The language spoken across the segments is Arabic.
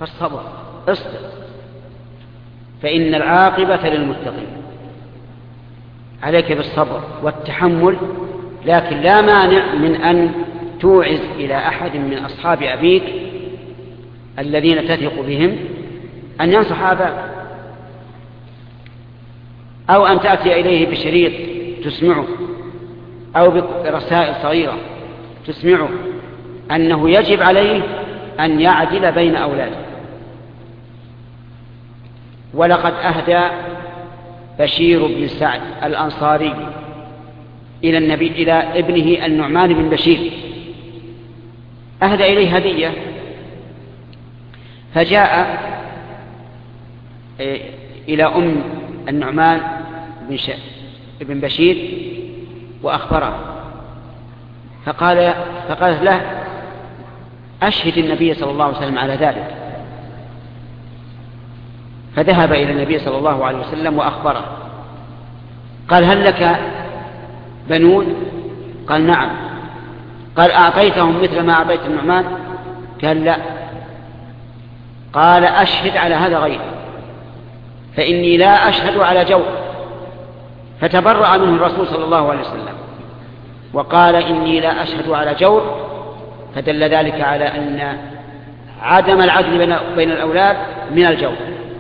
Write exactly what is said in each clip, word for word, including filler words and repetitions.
فالصبر، اصبر، فإن العاقبة للمتقين. عليك بالصبر والتحمل، لكن لا مانع من أن توعز إلى أحد من أصحاب أبيك الذين تثق بهم أن ينصح أباك، أو أن تأتي إليه بشريط تسمعه، أو برسائل صغيرة تسمعه أنه يجب عليه أن يعدل بين أولاده. ولقد أهدى بشير بن سعد الأنصاري إلى النبي إلى ابنه النعمان بن بشير، أهدى إليه هدية، فجاء إلى أم النعمان بن بشير وأخبره، فقال فقالت له: أشهد النبي صلى الله عليه وسلم على ذلك. فذهب إلى النبي صلى الله عليه وسلم وأخبره، قال: هل لك بنون؟ قال: نعم. قال: أعطيتهم مثل ما أعطيت النعمان؟ قال: لا. قال: أشهد على هذا غيره، فإني لا أشهد على جور. فتبرأ منه الرسول صلى الله عليه وسلم وقال: إني لا أشهد على جور، فدل ذلك على أن عدم العدل بين الأولاد من الجور.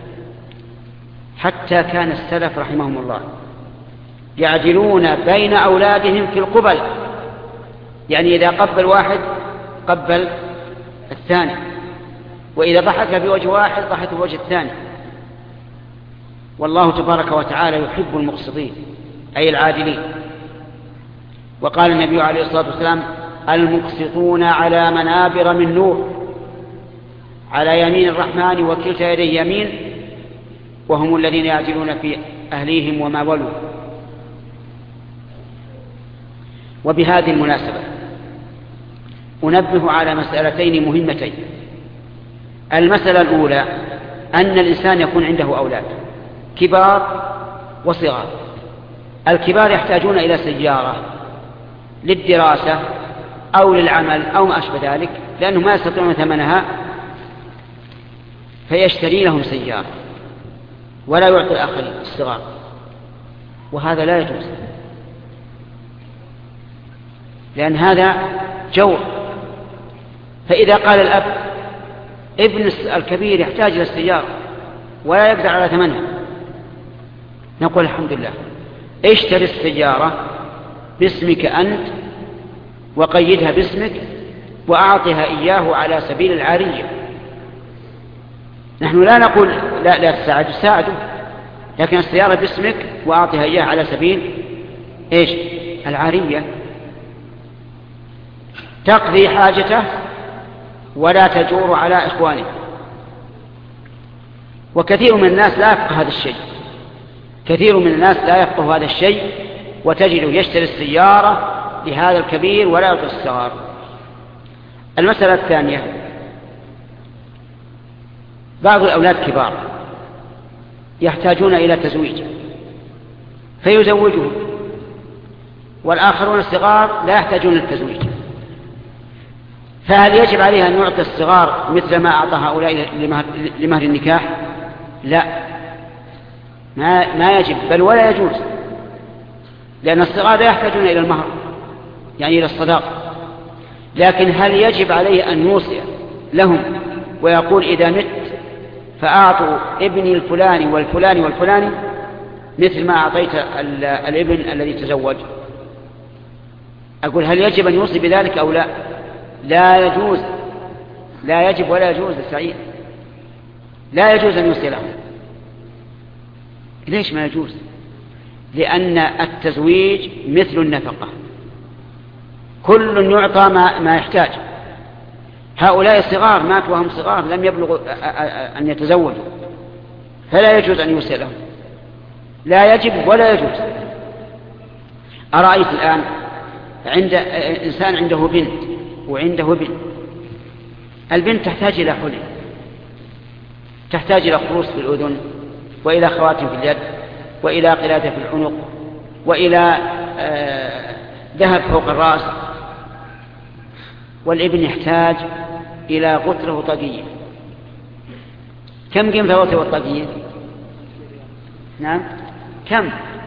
حتى كان السلف رحمهم الله يعدلون بين أولادهم في القبل، يعني إذا قبل واحد قبل الثاني، وإذا ضحك في وجه واحد ضحك في وجه الثاني. والله تبارك وتعالى يحب المقسطين أي العادلين. وقال النبي عليه الصلاة والسلام: المقسطون على منابر من نور على يمين الرحمن وكلتا يديه يمين، وهم الذين يعدلون في أهليهم وما ولوا. وبهذه المناسبة أنبه على مسألتين مهمتين. المسألة الأولى أن الإنسان يكون عنده أولاد كبار وصغار. الكبار يحتاجون إلى سيارة للدراسة أو للعمل أو ما أشبه ذلك، لأنهم ما يستطيعون ثمنها، فيشتري لهم سيارة ولا يعطي الآخرين الصغار، وهذا لا يجوز، لأن هذا جور. فإذا قال الأب: ابن الكبير يحتاج إلى السيارة ولا يقدر على ثمنها، نقول: الحمد لله، اشتري السيارة باسمك أنت وقيدها باسمك وأعطها إياه على سبيل العارية. نحن لا نقول لا لا تساعد، ساعده، لكن السيارة باسمك وأعطها إياه على سبيل إيش؟ العارية، تقضي حاجته ولا تجور على إخوانه. وكثير من الناس لا يفقه هذا الشيء، كثير من الناس لا يفقه هذا الشيء، وتجده يشتري السيارة لهذا الكبير ولا يعطي الصغار. المسألة الثانية: بعض الأولاد كبار يحتاجون إلى تزويج فيزوجهم، والآخرون الصغار لا يحتاجون للتزويج، فهل يجب عليه أن يعطي الصغار مثل ما أعطى هؤلاء لمهر النكاح؟ لا، ما, ما يجب، بل ولا يجوز، لأن الصغار لا يحتاجون إلى المهر، يعني إلى الصداق. لكن هل يجب عليه أن يوصي لهم ويقول: إذا مت فأعطوا ابني الفلاني والفلاني والفلاني مثل ما أعطيت الابن الذي تزوج؟ أقول: هل يجب أن يوصي بذلك أو لا؟ لا يجوز، لا يجب ولا يجوز السعيد، لا يجوز أن يوصي لهم. ليش ما يجوز؟ لأن التزويج مثل النفقة، كل يعطى ما, ما يحتاج. هؤلاء الصغار ماتوا وهم صغار لم يبلغوا أن يتزوجوا، فلا يجوز أن يوصي لهم، لا يجب ولا يجوز. أرأيت الآن عند إنسان عنده بنت وعنده ابن، البنت تحتاج إلى حلي، تحتاج إلى خروص في الأذن، وإلى خواتم في اليد، وإلى قلادة في العنق، وإلى آه ذهب فوق الرأس، والابن يحتاج إلى غترة طاقية. كم قيمة الوتر والطاقية؟ نعم كم؟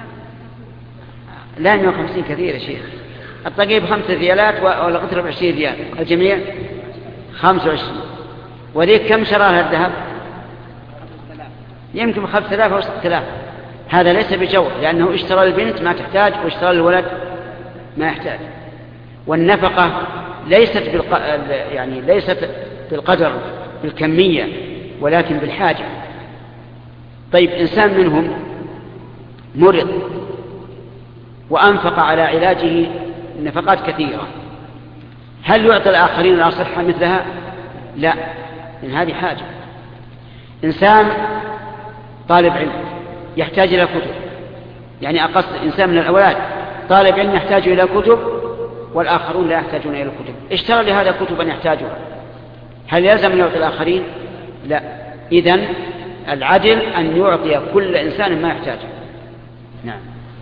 لا مئة وخمسين كثير يا شيخ. الطاقية بخمسة ريالات والغترة بعشرين ريال، الجميع خمسة وعشرين. وذيك كم شراها الذهب؟ يمكن بخمسة آلاف أو ستة آلاف. هذا ليس بجور، لأنه اشترى البنت ما تحتاج واشترى الولد ما يحتاج. والنفقة ليست بالق... يعني ليست بالقدر بالكمية ولكن بالحاجة. طيب إنسان منهم مرض وأنفق على علاجه نفقات كثيرة، هل يعطي الآخرين الأصحة مثلها؟ لا، إن هذه حاجة. إنسان طالب علم يحتاج إلى كتب، يعني أقصد إنسان من الأولاد طالب علم يحتاج إلى كتب والآخرون لا يحتاجون إلى الكتب، اشترى لهذا كتبا يحتاجها، هل يلزم أن يعطي الآخرين؟ لا. إذن العدل أن يعطي كل إنسان ما يحتاجه. نعم.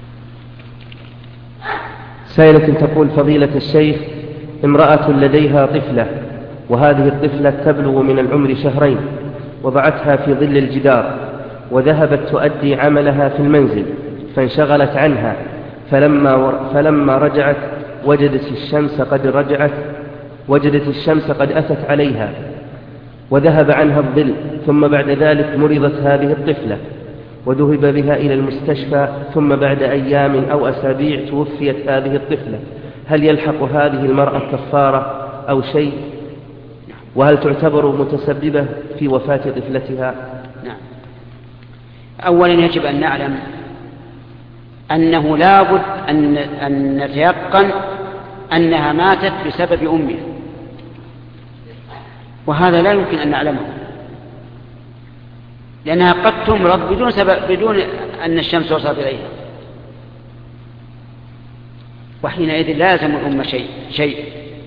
سائلة تقول: فضيلة الشيخ، امرأة لديها طفلة، وهذه الطفلة تبلغ من العمر شهرين، وضعتها في ظل الجدار وذهبت تؤدي عملها في المنزل فانشغلت عنها، فلما, فلما رجعت وجدت الشمس قد رجعت وجدت الشمس قد أتت عليها وذهب عنها الظل، ثم بعد ذلك مرضت هذه الطفلة وذهب بها إلى المستشفى، ثم بعد أيام أو أسابيع توفيت هذه الطفلة، هل يلحق هذه المرأة كفارة أو شيء؟ وهل تعتبر متسببة في وفاة طفلتها؟ نعم. أولا يجب أن نعلم أنه لا بد أن, أن نتيقن أنها ماتت بسبب أمها، وهذا لا يمكن أن نعلمه، لأنها قد تمرض بدون سبب، بدون أن الشمس وصلت إليها، وحينئذ لا يلزم الأم شيء شيء.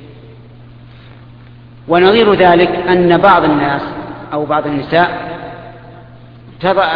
ونظير ذلك أن بعض الناس أو بعض النساء تضع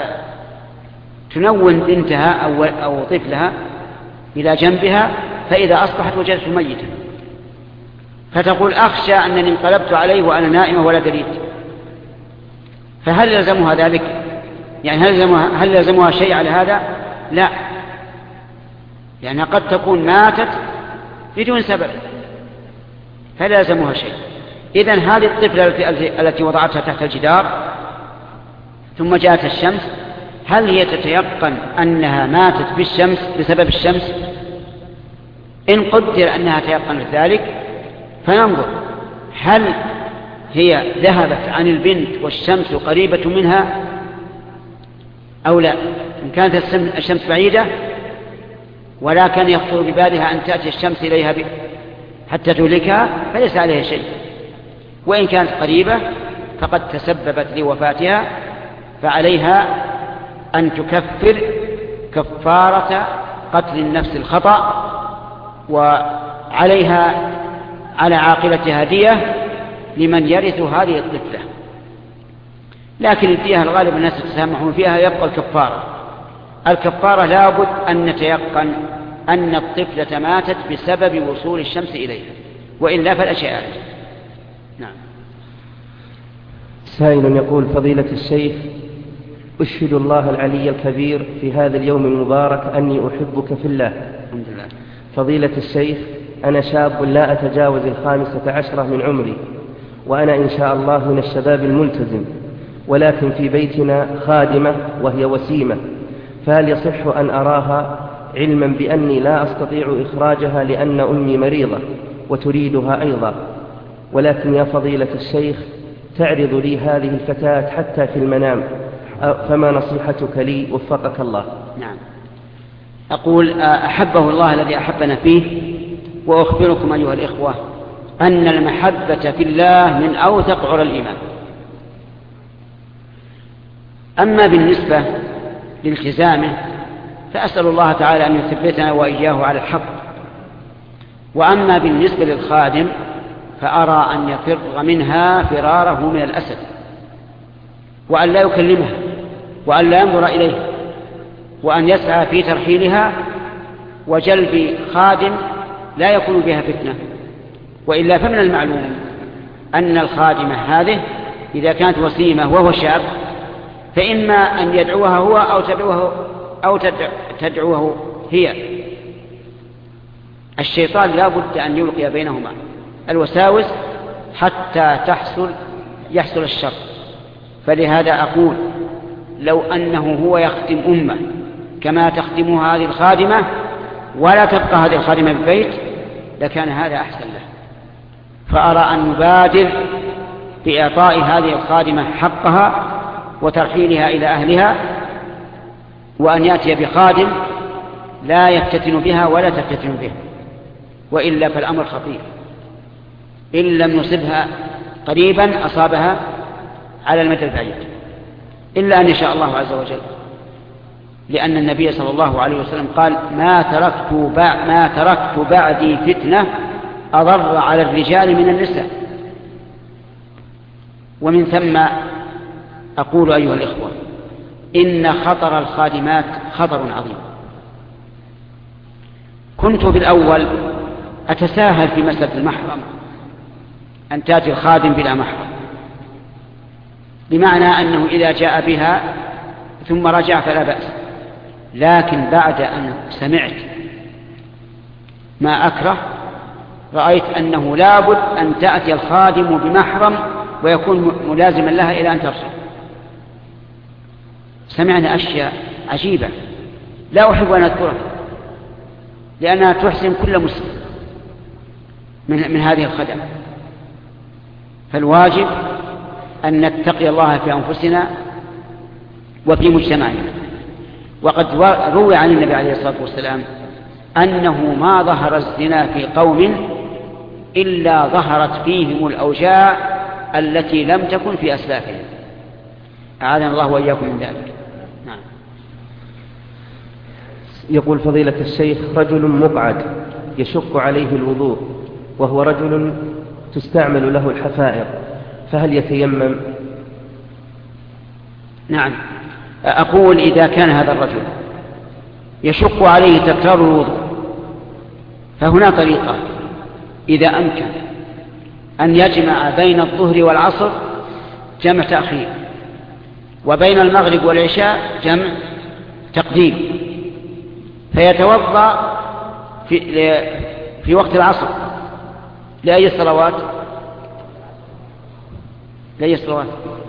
تنون بنتها أو, أو طفلها إلى جنبها، فإذا أصبحت وجدته ميتا فتقول: أخشى أنني انقلبت عليه وأنا نائمة ولا دريت. فهل يلزمها ذلك؟ يعني هل يلزمها, هل يلزمها شيء على هذا؟ لا، لأنها قد تكون ماتت بدون سبب فلا يلزمها شيء. إذن هذه الطفلة التي, التي وضعتها تحت الجدار ثم جاءت الشمس، هل هي تتيقن أنها ماتت بالشمس بسبب الشمس؟ إن قدر أنها تيقنت ذلك فننظر هل هي ذهبت عن البنت والشمس قريبة منها أو لا. إن كانت الشمس بعيدة ولا كان يخطر ببالها أن تأتي الشمس إليها حتى تهلكها فليس عليها شيء، وإن كانت قريبة فقد تسببت لوفاتها فعليها أن تكفر كفارة قتل النفس الخطأ، وعليها على عاقلتها دية لمن يرث هذه الطفلة. لكن الدية الغالب الناس يتسامحون فيها، يبقى الكفارة. الكفارة لابد أن نتيقن أن الطفلة ماتت بسبب وصول الشمس إليها، وإلا فالأشياء آلت. نعم. سائل يقول: فضيلة الشيخ، أشهد الله العلي الكبير في هذا اليوم المبارك أني أحبك في الله. الحمد لله. فضيلة الشيخ، أنا شاب لا أتجاوز الخامسة عشرة من عمري، وأنا إن شاء الله من الشباب الملتزم، ولكن في بيتنا خادمة وهي وسيمة، فهل يصح أن أراها علما بأني لا أستطيع إخراجها لأن أمي مريضة وتريدها أيضا؟ ولكن يا فضيلة الشيخ، تعرض لي هذه الفتاة حتى في المنام، فما نصيحتك لي وفقك الله؟ نعم. أقول: أحبه الله الذي أحبنا فيه، وأخبركم أيها الإخوة أن المحبة في الله من أوثق عرى الإيمان. أما بالنسبة لالتزامه فأسأل الله تعالى أن يثبتنا وإياه على الحق. وأما بالنسبة للخادم فأرى أن يفر منها فراره من الأسد، وأن لا يكلمها، وأن لا ينظر إليها، وأن يسعى في ترحيلها وجلب خادم لا يكون بها فتنة. وإلا فمن المعلوم أن الخادمة هذه إذا كانت وسيمة وهو شاب فإما أن يدعوها هو أو تدعوه, أو تدعوه هي. الشيطان لا بد أن يلقي بينهما الوساوس حتى تحصل يحصل الشر. فلهذا أقول لو أنه هو يخدم أمه كما تخدمها هذه الخادمة ولا تبقى هذه الخادمة بالبيت لكان هذا أحسن له. فأرى أن نبادر بإعطاء هذه الخادمة حقها وترحيلها إلى أهلها، وأن يأتي بخادم لا يفتتن بها ولا تفتتن به، وإلا فالأمر خطير. إن لم يصبها قريبا أصابها على المدى البعيد، إلا أن يشاء الله عز وجل، لأن النبي صلى الله عليه وسلم قال ما تركت, ما تركت بعدي فتنة أضر على الرجال من النساء. ومن ثم أقول أيها الإخوة إن خطر الخادمات خطر عظيم. كنت بالأول أتساهل في مسألة المحرم، أن تأتي الخادم بلا محرم، بمعنى أنه إذا جاء بها ثم رجع فلا بأس. لكن بعد أن سمعت ما أكره رأيت أنه لابد أن تأتي الخادم بمحرم ويكون ملازما لها إلى أن ترجع. سمعنا أشياء عجيبة لا أحب أن أذكرها لأنها تحسن كل مسلم من, من هذه الخدم. فالواجب أن نتقي الله في أنفسنا وفي مجتمعنا. وقد روي عن النبي عليه الصلاة والسلام أنه ما ظهر الزنا في قوم إلا ظهرت فيهم الأوجاع التي لم تكن في أسلافهم. أعاذنا الله وإياكم من ذلك. نعم. يقول فضيلة الشيخ رجل مقعد يشق عليه الوضوء وهو رجل تستعمل له الحفائر، فهل يتيمم؟ نعم. أقول إذا كان هذا الرجل يشق عليه تكرار الوضوء فهنا طريقة، إذا أمكن أن يجمع بين الظهر والعصر جمع تأخير، وبين المغرب والعشاء جمع تقديم، فيتوضأ في, في وقت العصر لأي الصلوات لأي الصلوات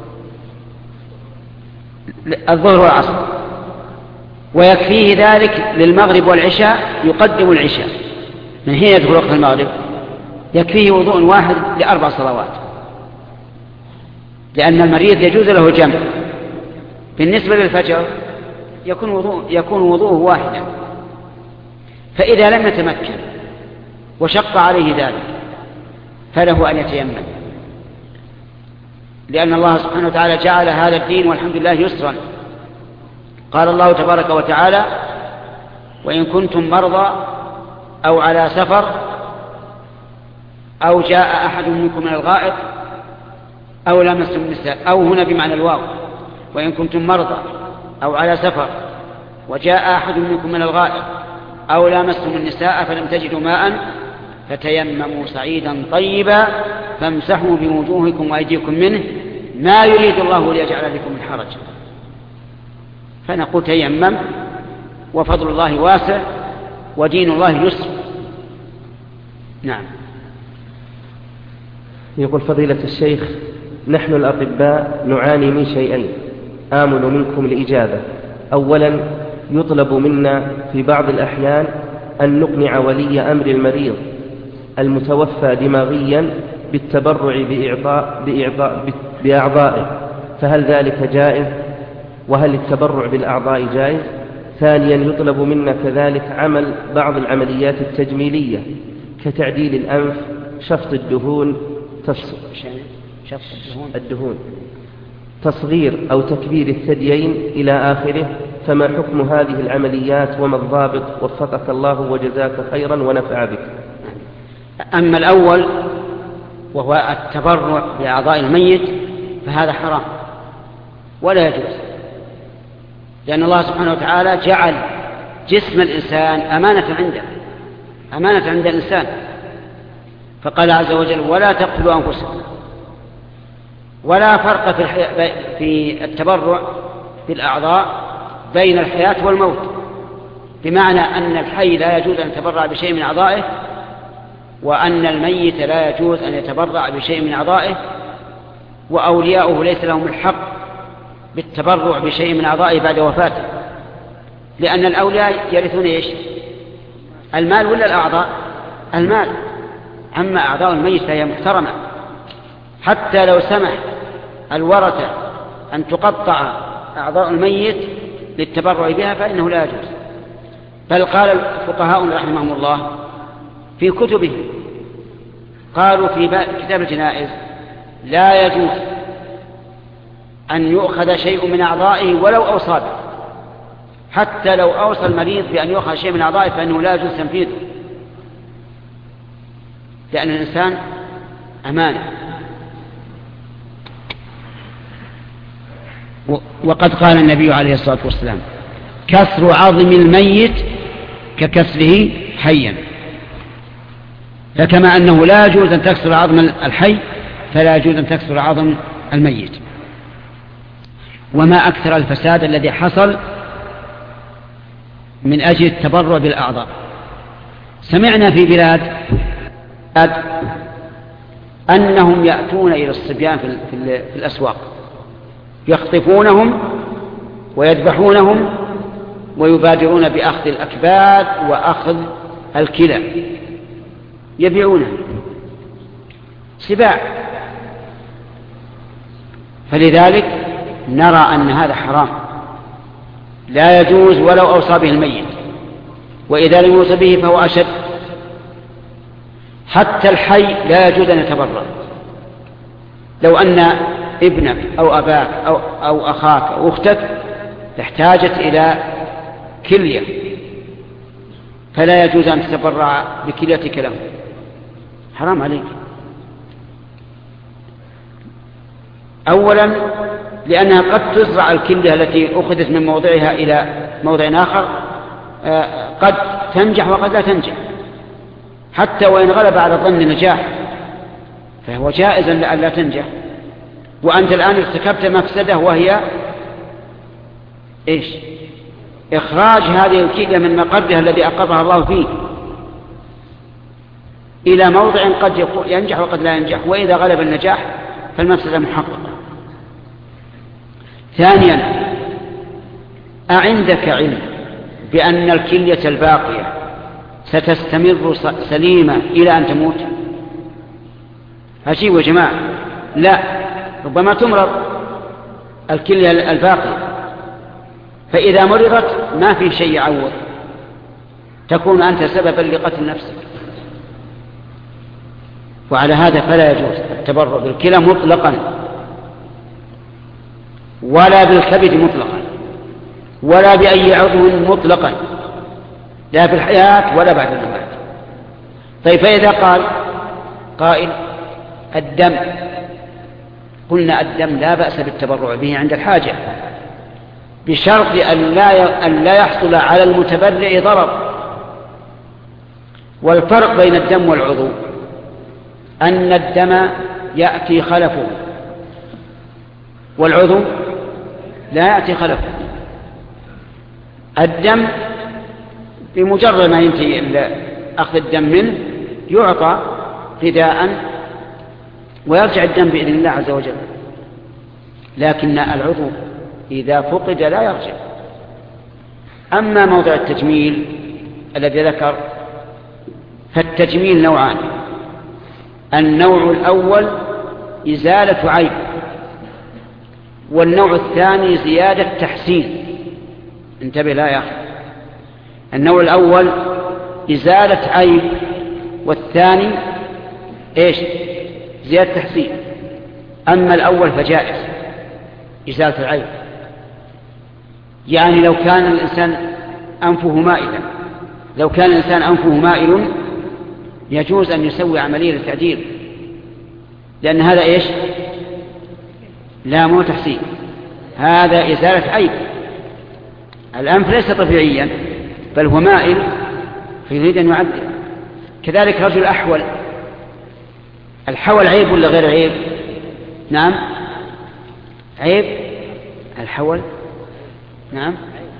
الظهر والعصر، ويكفيه ذلك للمغرب والعشاء يقدم العشاء من حين يدخل وقت المغرب، يكفيه وضوء واحد لأربع صلوات، لأن المريض يجوز له الجمع. بالنسبة للفجر يكون وضوء يكون وضوءه واحدا، فإذا لم يتمكن وشق عليه ذلك فله أن يتيمم، لأن الله سبحانه وتعالى جعل هذا الدين والحمد لله يسرا. قال الله تبارك وتعالى وإن كنتم مرضى أو على سفر أو جاء أحد منكم من الغائط أو لمستم النساء، أو هنا بمعنى الواو، وإن كنتم مرضى أو على سفر وجاء أحد منكم من الغائط أو لمستم النساء فلم تجدوا ماء فتيمموا صعيدا طيبا فامسحوا بوجوهكم وأيديكم منه ما يريد الله ليجعل بكم من حرج. فنقول تيمم، وفضل الله واسع ودين الله يسر. نعم. يقول فضيلة الشيخ نحن الأطباء نعاني من شيئين آمل منكم الإجابة. أولا يطلب منا في بعض الأحيان أن نقنع ولي أمر المريض المتوفى دماغيا بالتبرع بإعطاء بإعطاء بأعضائه، فهل ذلك جائز؟ وهل التبرع بالأعضاء جائز؟ ثانيا يطلب منا كذلك عمل بعض العمليات التجميلية كتعديل الأنف، شفط الدهون تص... الدهون تصغير أو تكبير الثديين إلى آخره، فما حكم هذه العمليات وما الضابط؟ وفقك الله وجزاك خيرا ونفع بك. أما الأول وهو التبرع بأعضاء الميت فهذا حرام ولا يجوز، لأن الله سبحانه وتعالى جعل جسم الإنسان أمانة عنده، أمانة عند الإنسان، فقال عز وجل ولا تقتلوا أنفسكم ولا فرق في, الحي... في التبرع بالأعضاء بين الحياة والموت، بمعنى أن الحي لا يجوز أن يتبرع بشيء من أعضائه، وأن الميت لا يجوز أن يتبرع بشيء من أعضائه، وأولياؤه ليس لهم الحق بالتبرع بشيء من أعضائه بعد وفاته، لأن الأولياء يرثون إيش؟ المال ولا الأعضاء؟ المال. أما أعضاء الميت فهي محترمة، حتى لو سمح الورثة أن تقطع أعضاء الميت للتبرع بها فإنه لا يجوز. بل قال الفقهاء رحمهم الله في كتبهم، قالوا في كتاب الجنائز لا يجوز أن يؤخذ شيء من أعضائه ولو أوصى به، حتى لو أوصى المريض بأن يؤخذ شيء من أعضائه فإنه لا يجوز تنفيذه، لأن الإنسان أمانة. وقد قال النبي عليه الصلاة والسلام: كسر عظم الميت ككسره حيا. فكما أنه لا يجوز أن تكسر عظم الحي فلا يجوز أن تكسر عظم الميت. وما أكثر الفساد الذي حصل من أجل التبرع بالأعضاء. سمعنا في بلاد أنهم يأتون إلى الصبيان في الأسواق يخطفونهم ويذبحونهم ويبادرون بأخذ الأكباد وأخذ الكلى، يبيعونه سباع. فلذلك نرى أن هذا حرام لا يجوز ولو أوصى به الميت، وإذا لم يوصى به فهو أشد. حتى الحي لا يجوز أن يتبرع. لو أن ابنك أو أباك أو, أو أخاك أو أختك احتاجت إلى كلية فلا يجوز أن تتبرع بكليتك له، حرام عليك. أولا لأنها قد تزرع الكلية التي أخذت من موضعها إلى موضع آخر، قد تنجح وقد لا تنجح، حتى وإن غلب على ظن النجاح فهو جائز أن لا تنجح. وأنت الآن ارتكبت مفسدة وهي إيش؟ إخراج هذه الكلية من مقرها الذي أقرها الله فيه إلى موضع قد ينجح وقد لا ينجح، وإذا غلب النجاح فالمفسدة محققة. ثانيا، أعندك علم بأن الكلية الباقية ستستمر سليمة إلى أن تموت؟ هشيم يا جماعة، لا، ربما تمرض الكلية الباقية، فإذا مرضت ما في شيء يعوض، تكون أنت سببا لقتل نفسك. وعلى هذا فلا يجوز التبرع بالكلى مطلقا، ولا بالكبد مطلقا، ولا بأي عضو مطلقا، لا في الحياة ولا بعد الممات. طيب فإذا قال قائل الدم، قلنا الدم لا بأس بالتبرع به عند الحاجة، بشرط أن لا أن لا يحصل على المتبرع ضرر. والفرق بين الدم والعضو أن الدم يأتي خلفه، والعضو لا يأتي خلفه. الدم بمجرد ما ينتهي أخذ الدم منه يعطى فداء ويرجع الدم بإذن الله عز وجل، لكن العضو إذا فقد لا يرجع. أما موضع التجميل الذي ذكر، فالتجميل نوعان: النوع الأول إزالة عيب، والنوع الثاني زيادة تحسين. انتبه لا يا أخي، النوع الأول إزالة عيب، والثاني إيش؟ زيادة تحسين. أما الأول فجائز إزالة العيب، يعني لو كان الإنسان أنفه مائلا لو كان الإنسان أنفه مائل يجوز أن يسوي عملية للتعديل، لأن هذا إيش؟ لا مو تحسين، هذا إزالة عيب. الأنف ليس طبيعيا بل هو مائل فيريد أن يعدل. كذلك رجل أحول، الحول عيب ولا غير عيب؟ نعم عيب الحول؟ نعم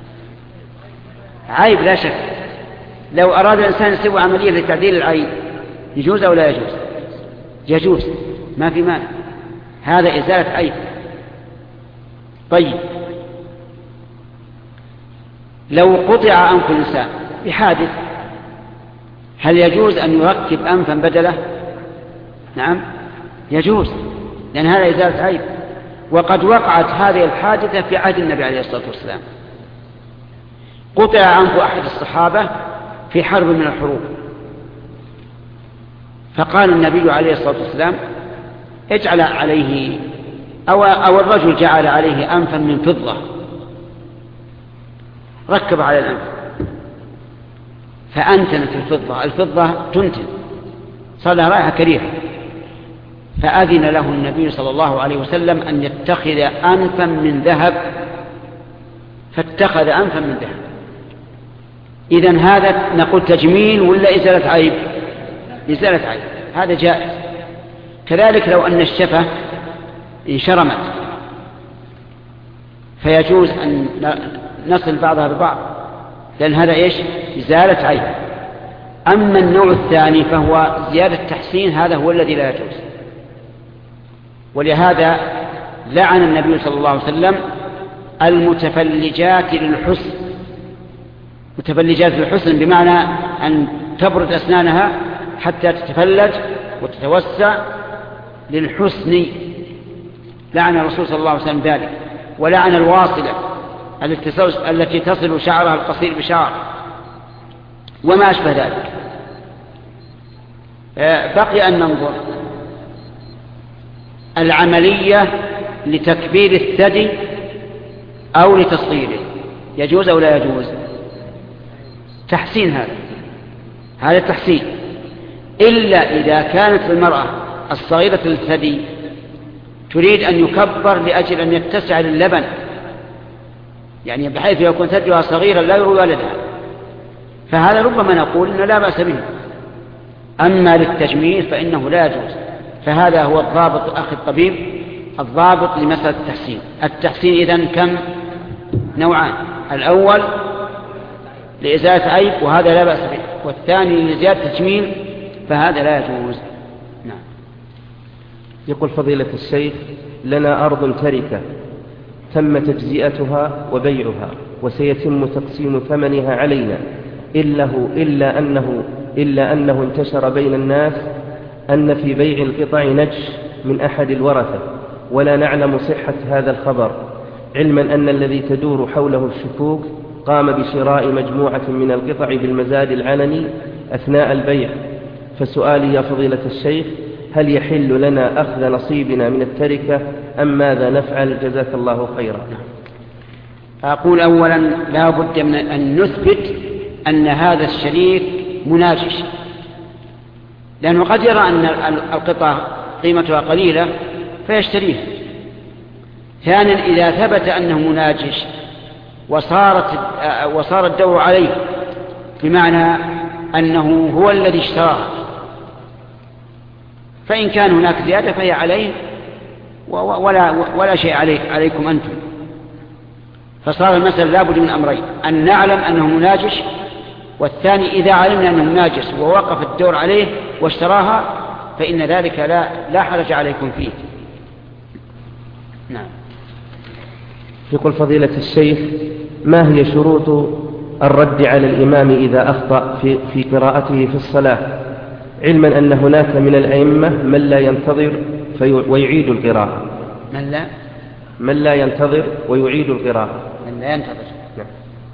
عيب لا شك. لو أراد الإنسان يسوي عملية لتعديل العين يجوز أو لا يجوز؟ يجوز، ما في مانع، هذا إزالة عيب. طيب لو قطع أنف الإنسان بحادث هل يجوز أن يركب أنفا بدله؟ نعم يجوز، لأن هذا إزالة عيب. وقد وقعت هذه الحادثة في عهد النبي عليه الصلاة والسلام. قطع أنف أحد الصحابة في حرب من الحروب، فقال النبي عليه الصلاة والسلام اجعل عليه أو, أو الرجل جعل عليه أنفا من فضة، ركب على الأنف فأنتنت الفضة، الفضة تنتن، صار لها رائحة كريهة، فأذن له النبي صلى الله عليه وسلم أن يتخذ أنفا من ذهب، فاتخذ أنفا من ذهب. إذن هذا نقول تجميل ولا إزالة عيب؟ إزالة عيب، هذا جائز. كذلك لو أن الشفة انشرمت فيجوز أن نصل بعضها ببعض، لأن هذا إيش؟ إزالة عيب. أما النوع الثاني فهو زيادة تحسين، هذا هو الذي لا يجوز. ولهذا لعن النبي صلى الله عليه وسلم المتفلجات للحسن. متفلجات للحسن بمعنى أن تبرد أسنانها حتى تتفلج وتتوسع للحسن، لعن الرسول صلى الله عليه وسلم ذلك. ولعن الواصلة التي تصل شعرها القصير بشعر وما أشبه ذلك. بقي أن ننظر العملية لتكبير الثدي أو لتصغيره، يجوز أو لا يجوز؟ تحسين، هذا هذا التحسين، إلا إذا كانت المرأة الصغيرة الثدي تريد أن يكبر لأجل أن يتسع للبن، يعني بحيث يكون ثديها صغيرا لا يروي والدها، فهذا ربما نقول إنه لا بأس به. أما للتجميل فإنه لا يجوز. فهذا هو الضابط أخي الطبيب، الضابط لمسألة التحسين. التحسين إذن كم؟ نوعان: الأول لإزالة عيب وهذا لا بأس به، والثاني لزيادة تجميل فهذا لا يجوز. نعم. يقول فضيلة الشيخ: لنا أرض تركة تم تجزئتها وبيعها وسيتم تقسيم ثمنها علينا، إلا, إلا, أنه إلا أنه انتشر بين الناس أن في بيع القطع نجش من أحد الورثة، ولا نعلم صحة هذا الخبر، علما أن الذي تدور حوله الشكوك قام بشراء مجموعة من القطع بالمزاد العلني أثناء البيع. فسؤالي يا فضيلة الشيخ: هل يحل لنا أخذ نصيبنا من التركة أم ماذا نفعل؟ جزاك الله خيرا. أقول أولا لا بد من أن نثبت أن هذا الشريك مناجش، لأنه قد يرى أن القطع قيمتها قليلة فيشتريه. ثانيا إذا ثبت أنه مناجش وصارت وصار الدور عليه، بمعنى أنه هو الذي اشتراه، فإن كان هناك زيادة فهي عليه ولا, ولا شيء عليك عليكم أنتم. فصار المسألة لا بد من أمرين: أن نعلم أنه مناجش، والثاني إذا علمنا أنه مناجس ووقف الدور عليه واشتراها فإن ذلك لا, لا حرج عليكم فيه. نعم. يقول فضيلة الشيخ: ما هي شروط الرد على الإمام إذا أخطأ في, في قراءته في الصلاة، علما أن هناك من الأئمة من لا ينتظر في ويعيد القراءة؟ من لا من لا ينتظر ويعيد القراءة. من لا ينتظر. نعم.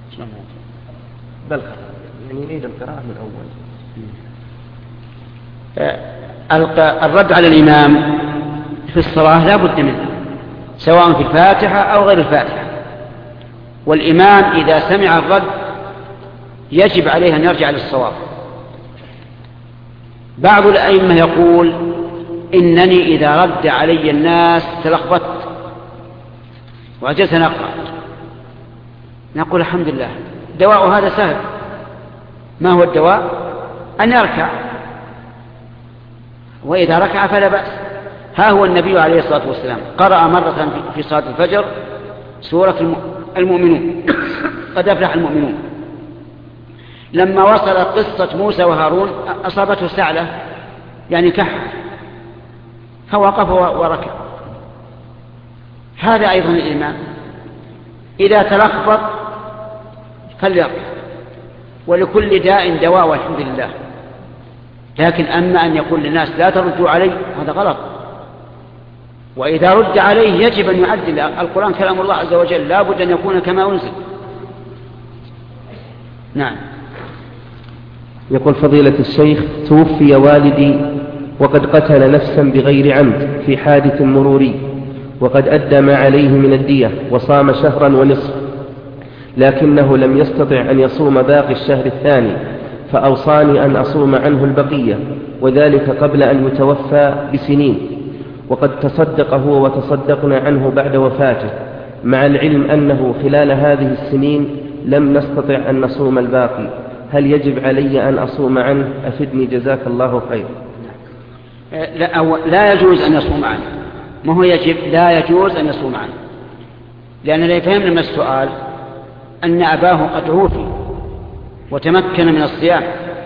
بل يعني يعيد القراءة من الأول. الرد على الإمام في الصلاة لا بد منه، سواء في الفاتحة أو غير الفاتحة. والإمام إذا سمع الرد يجب عليه أن يرجع للصواب. بعض الأئمة يقول: إنني إذا رد علي الناس تلخبطت وعجزت أن أقرأ. نقول: الحمد لله، دواء هذا سهل. ما هو الدواء؟ أن يركع، وإذا ركع فلا بأس. ها هو النبي عليه الصلاة والسلام قرأ مرة في صلاة الفجر سورة المؤمنون قد أفلح المؤمنون. لما وصل قصة موسى وهارون أصابته سعلة يعني كحة فوقف وركع. هذا أيضا الإيمان، إذا تلخبط فليركع، ولكل داء دواء والحمد لله. لكن أما أن يقول للناس لا تردوا علي هذا غلط، وإذا رد عليه يجب أن يعدل. القرآن كلام الله عز وجل لا بد أن يكون كما أنزل. نعم. يقول فضيلة الشيخ توفي والدي وقد قتل نفسا بغير عمد في حادث مروري، وقد أدى ما عليه من الدية وصام شهرا ونصف، لكنه لم يستطع أن يصوم باقي الشهر الثاني، فأوصاني أن أصوم عنه البقية، وذلك قبل أن يتوفى بسنين، وقد تصدق هو وتصدقنا عنه بعد وفاته، مع العلم أنه خلال هذه السنين لم نستطع أن نصوم الباقي. هل يجب علي أن أصوم عنه؟ أفدني جزاك الله خير. لا, لا يجوز أن يصوم عنه. ما هو يجب؟ لا يجوز أن يصوم عنه، لأن لا يفهم من السؤال أن أباه قد عوفي وتمكن من الصيام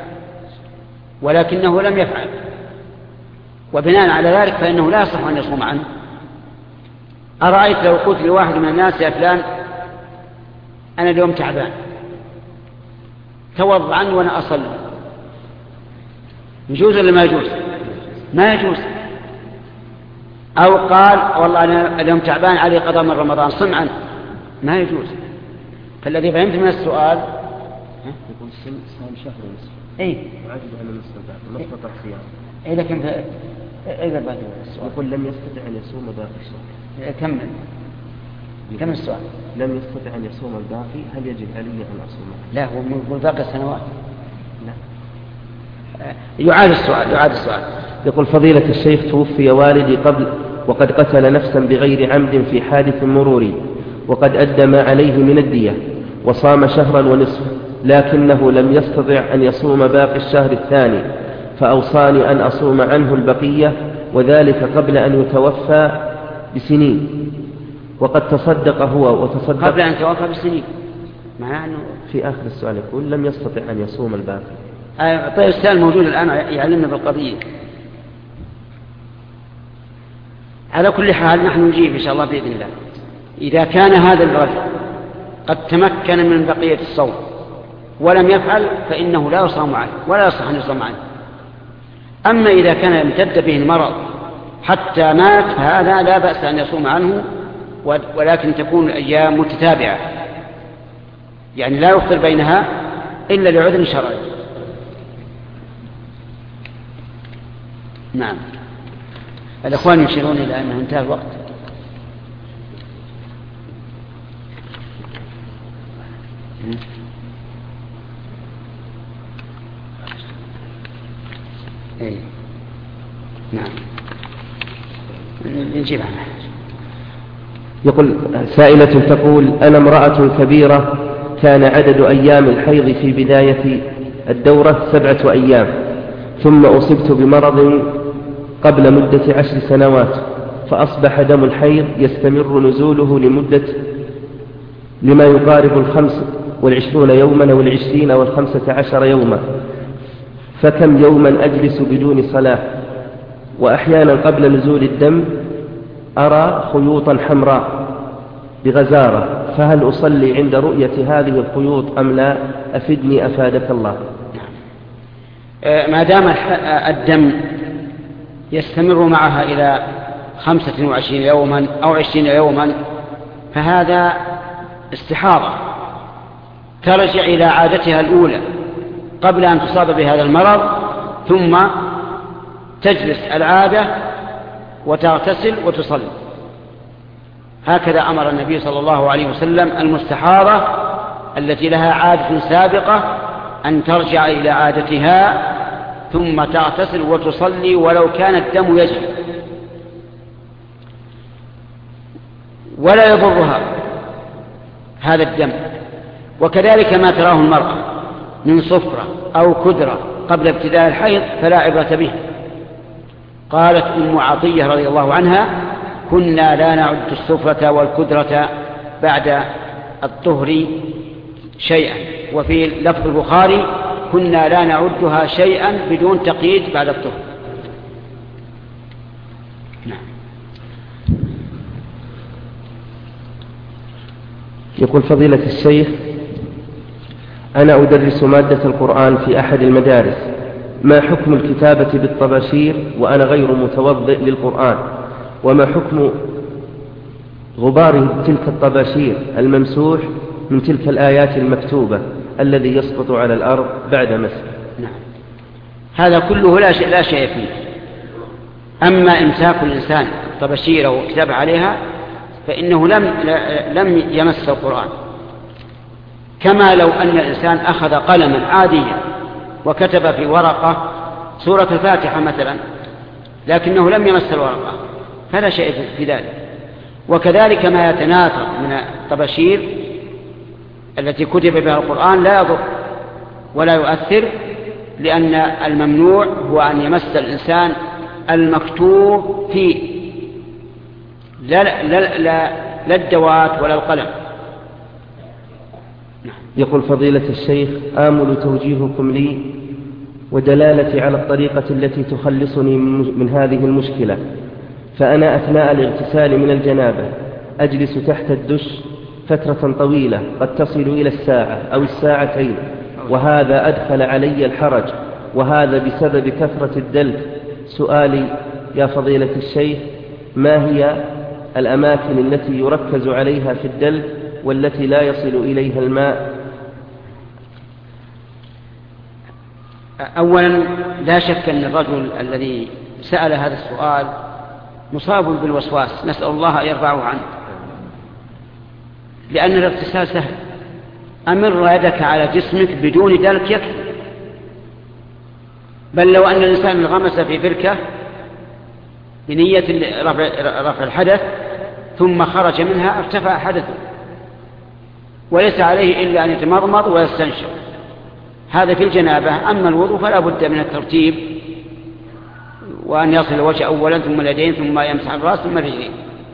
ولكنه لم يفعل، وبناء على ذلك فإنه لا يصح أن يصوم عنه. أرأيت لو قلت لواحد من الناس يا فلان أنا اليوم تعبان توضأ عني وأنا أصلي، يجوز ولا ما يجوز؟ ما يجوز. أو قال والله أنا اليوم تعبان علي قضاء من رمضان صم عنه، ما يجوز. فالذي فهمت من السؤال يقول صام شهر ونصف اي وعجب أن يستطيع ما استطاع صيام. اي لكن اذا بعد السؤال يقول لم يستطع أن يصوم باقي الشهر. كمل كم السؤال؟ لم يستطع أن يصوم الباقي، هل يجب علي أن أصوم؟ لا، هو من باقي السنوات. لا. يعاد السؤال يعاد السؤال يقول فضيلة الشيخ توفي والدي قبل وقد قتل نفسا بغير عمد في حادث مروري، وقد أدى ما عليه من الدية وصام شهرا ونصف، لكنه لم يستطع أن يصوم باقي الشهر الثاني، فأوصاني أن أصوم عنه البقية، وذلك قبل أن يتوفى بسنين، وقد تصدق هو وتصدق قبل أن يتوفى بسنين. معناه أنه في آخر السؤال يقول لم يستطع أن يصوم الباقي. آه طيب السؤال موجود الآن يعلمنا بالقضية. على كل حال نحن نجيب إن شاء الله بإذن الله. إذا كان هذا الرجل قد تمكن من بقية الصوم ولم يفعل فإنه لا يصام عنه ولا يصح أن يصام عنه. أما إذا كان امتد به المرض حتى مات فهذا لا بأس أن يصوم عنه، ولكن تكون الأيام متتابعة، يعني لا يفطر بينها إلا لعذر شرعي. نعم. الأخوان يشيرون إلى أنه انتهى الوقت. إيه. نعم. نجيب عنها. يقول سائلة تقول أنا امرأة كبيرة كان عدد أيام الحيض في بداية الدورة سبعة أيام، ثم أصبت بمرض قبل مدة عشر سنوات، فأصبح دم الحيض يستمر نزوله لمدة لما يقارب الخمس والعشرون يوما والعشرين والخمسة عشر يوما، فكم يوما أجلس بدون صلاة، وأحيانا قبل نزول الدم أرى خيوطا حمراء بغزارة، فهل أصلي عند رؤية هذه الخيوط أم لا؟ أفدني أفادك الله. ما دام الدم يستمر معها إلى خمسة وعشرين يوما أو عشرين يوما فهذا استحاضة ترجع إلى عادتها الأولى قبل أن تصاب بهذا المرض، ثم تجلس العادة وتغتسل وتصلي. هكذا أمر النبي صلى الله عليه وسلم المستحاضة التي لها عادة سابقة أن ترجع إلى عادتها ثم تغتسل وتصلي ولو كان الدم يجري، ولا يضرها هذا الدم. وكذلك ما تراه المرأة من صفرة أو كدرة قبل ابتداء الحيض فلا عبرة به، قالت أم عطية رضي الله عنها: كنا لا نعد السفرة والكدرة بعد الطهر شيئا. وفي لفظ البخاري: كنا لا نعدها شيئا بدون تقييد بعد الطهر. نعم. يقول فضيلة الشيخ: أنا أدرس مادة القرآن في أحد المدارس، ما حكم الكتابة بالطباشير وأنا غير متوضئ للقرآن؟ وما حكم غبار تلك الطباشير الممسوح من تلك الآيات المكتوبة الذي يسقط على الأرض بعد مسح؟ نعم. هذا كله لا شيء, لا شيء فيه. أما إمساك الإنسان الطباشير وكتاب عليها فإنه لم, لم يمس القرآن، كما لو أن الإنسان أخذ قلما عاديا وكتب في ورقة سورة الفاتحة مثلا لكنه لم يمس الورقة، فلا شيء في ذلك. وكذلك ما يتناثر من الطباشير التي كتب بها القرآن لا يضر ولا يؤثر، لأن الممنوع هو أن يمس الإنسان المكتوب فيه، لا, لا, لا, لا الدوات ولا القلم. يقول فضيلة الشيخ: آمل توجيهكم لي ودلالتي على الطريقة التي تخلصني من هذه المشكلة. فأنا أثناء الاغتسال من الجنابة أجلس تحت الدش فترة طويلة قد تصل إلى الساعة أو الساعتين، وهذا أدخل علي الحرج، وهذا بسبب كثرة الدلك. سؤالي يا فضيلة الشيخ: ما هي الأماكن التي يركز عليها في الدلك والتي لا يصل إليها الماء؟ أولا لا شك أن الرجل الذي سأل هذا السؤال مصاب بالوسواس، نسأل الله أن يرفعه عنه، لأن الاغتسال سهل. أمر يدك على جسمك بدون دلك يكفي، بل لو أن الإنسان انغمس في بركة بنية رفع الحدث ثم خرج منها ارتفع حدثه، وليس عليه إلا أن يتمضمض ويستنشق، هذا في الجنابة. أما الوضوء فلا بد من الترتيب، وأن يصل الوجه أولا ثم اليدين ثم يمسح الرأس ثم الرجلين.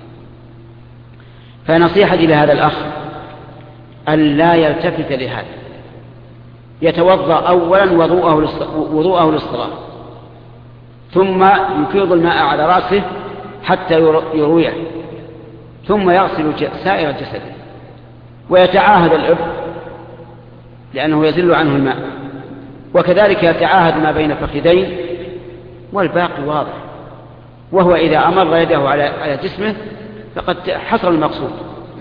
فنصيحتي لهذا الأخ أن لا يلتفت لهذا، يتوضأ أولا وضوءه للصلاة ثم يفيض الماء على رأسه حتى يرويه، ثم يغسل سائر الجسد ويتعاهد الإبط لأنه يزل عنه الماء، وكذلك يتعاهد ما بين فخذين، والباقي واضح. وهو إذا أمر يده على جسمه فقد حصل المقصود.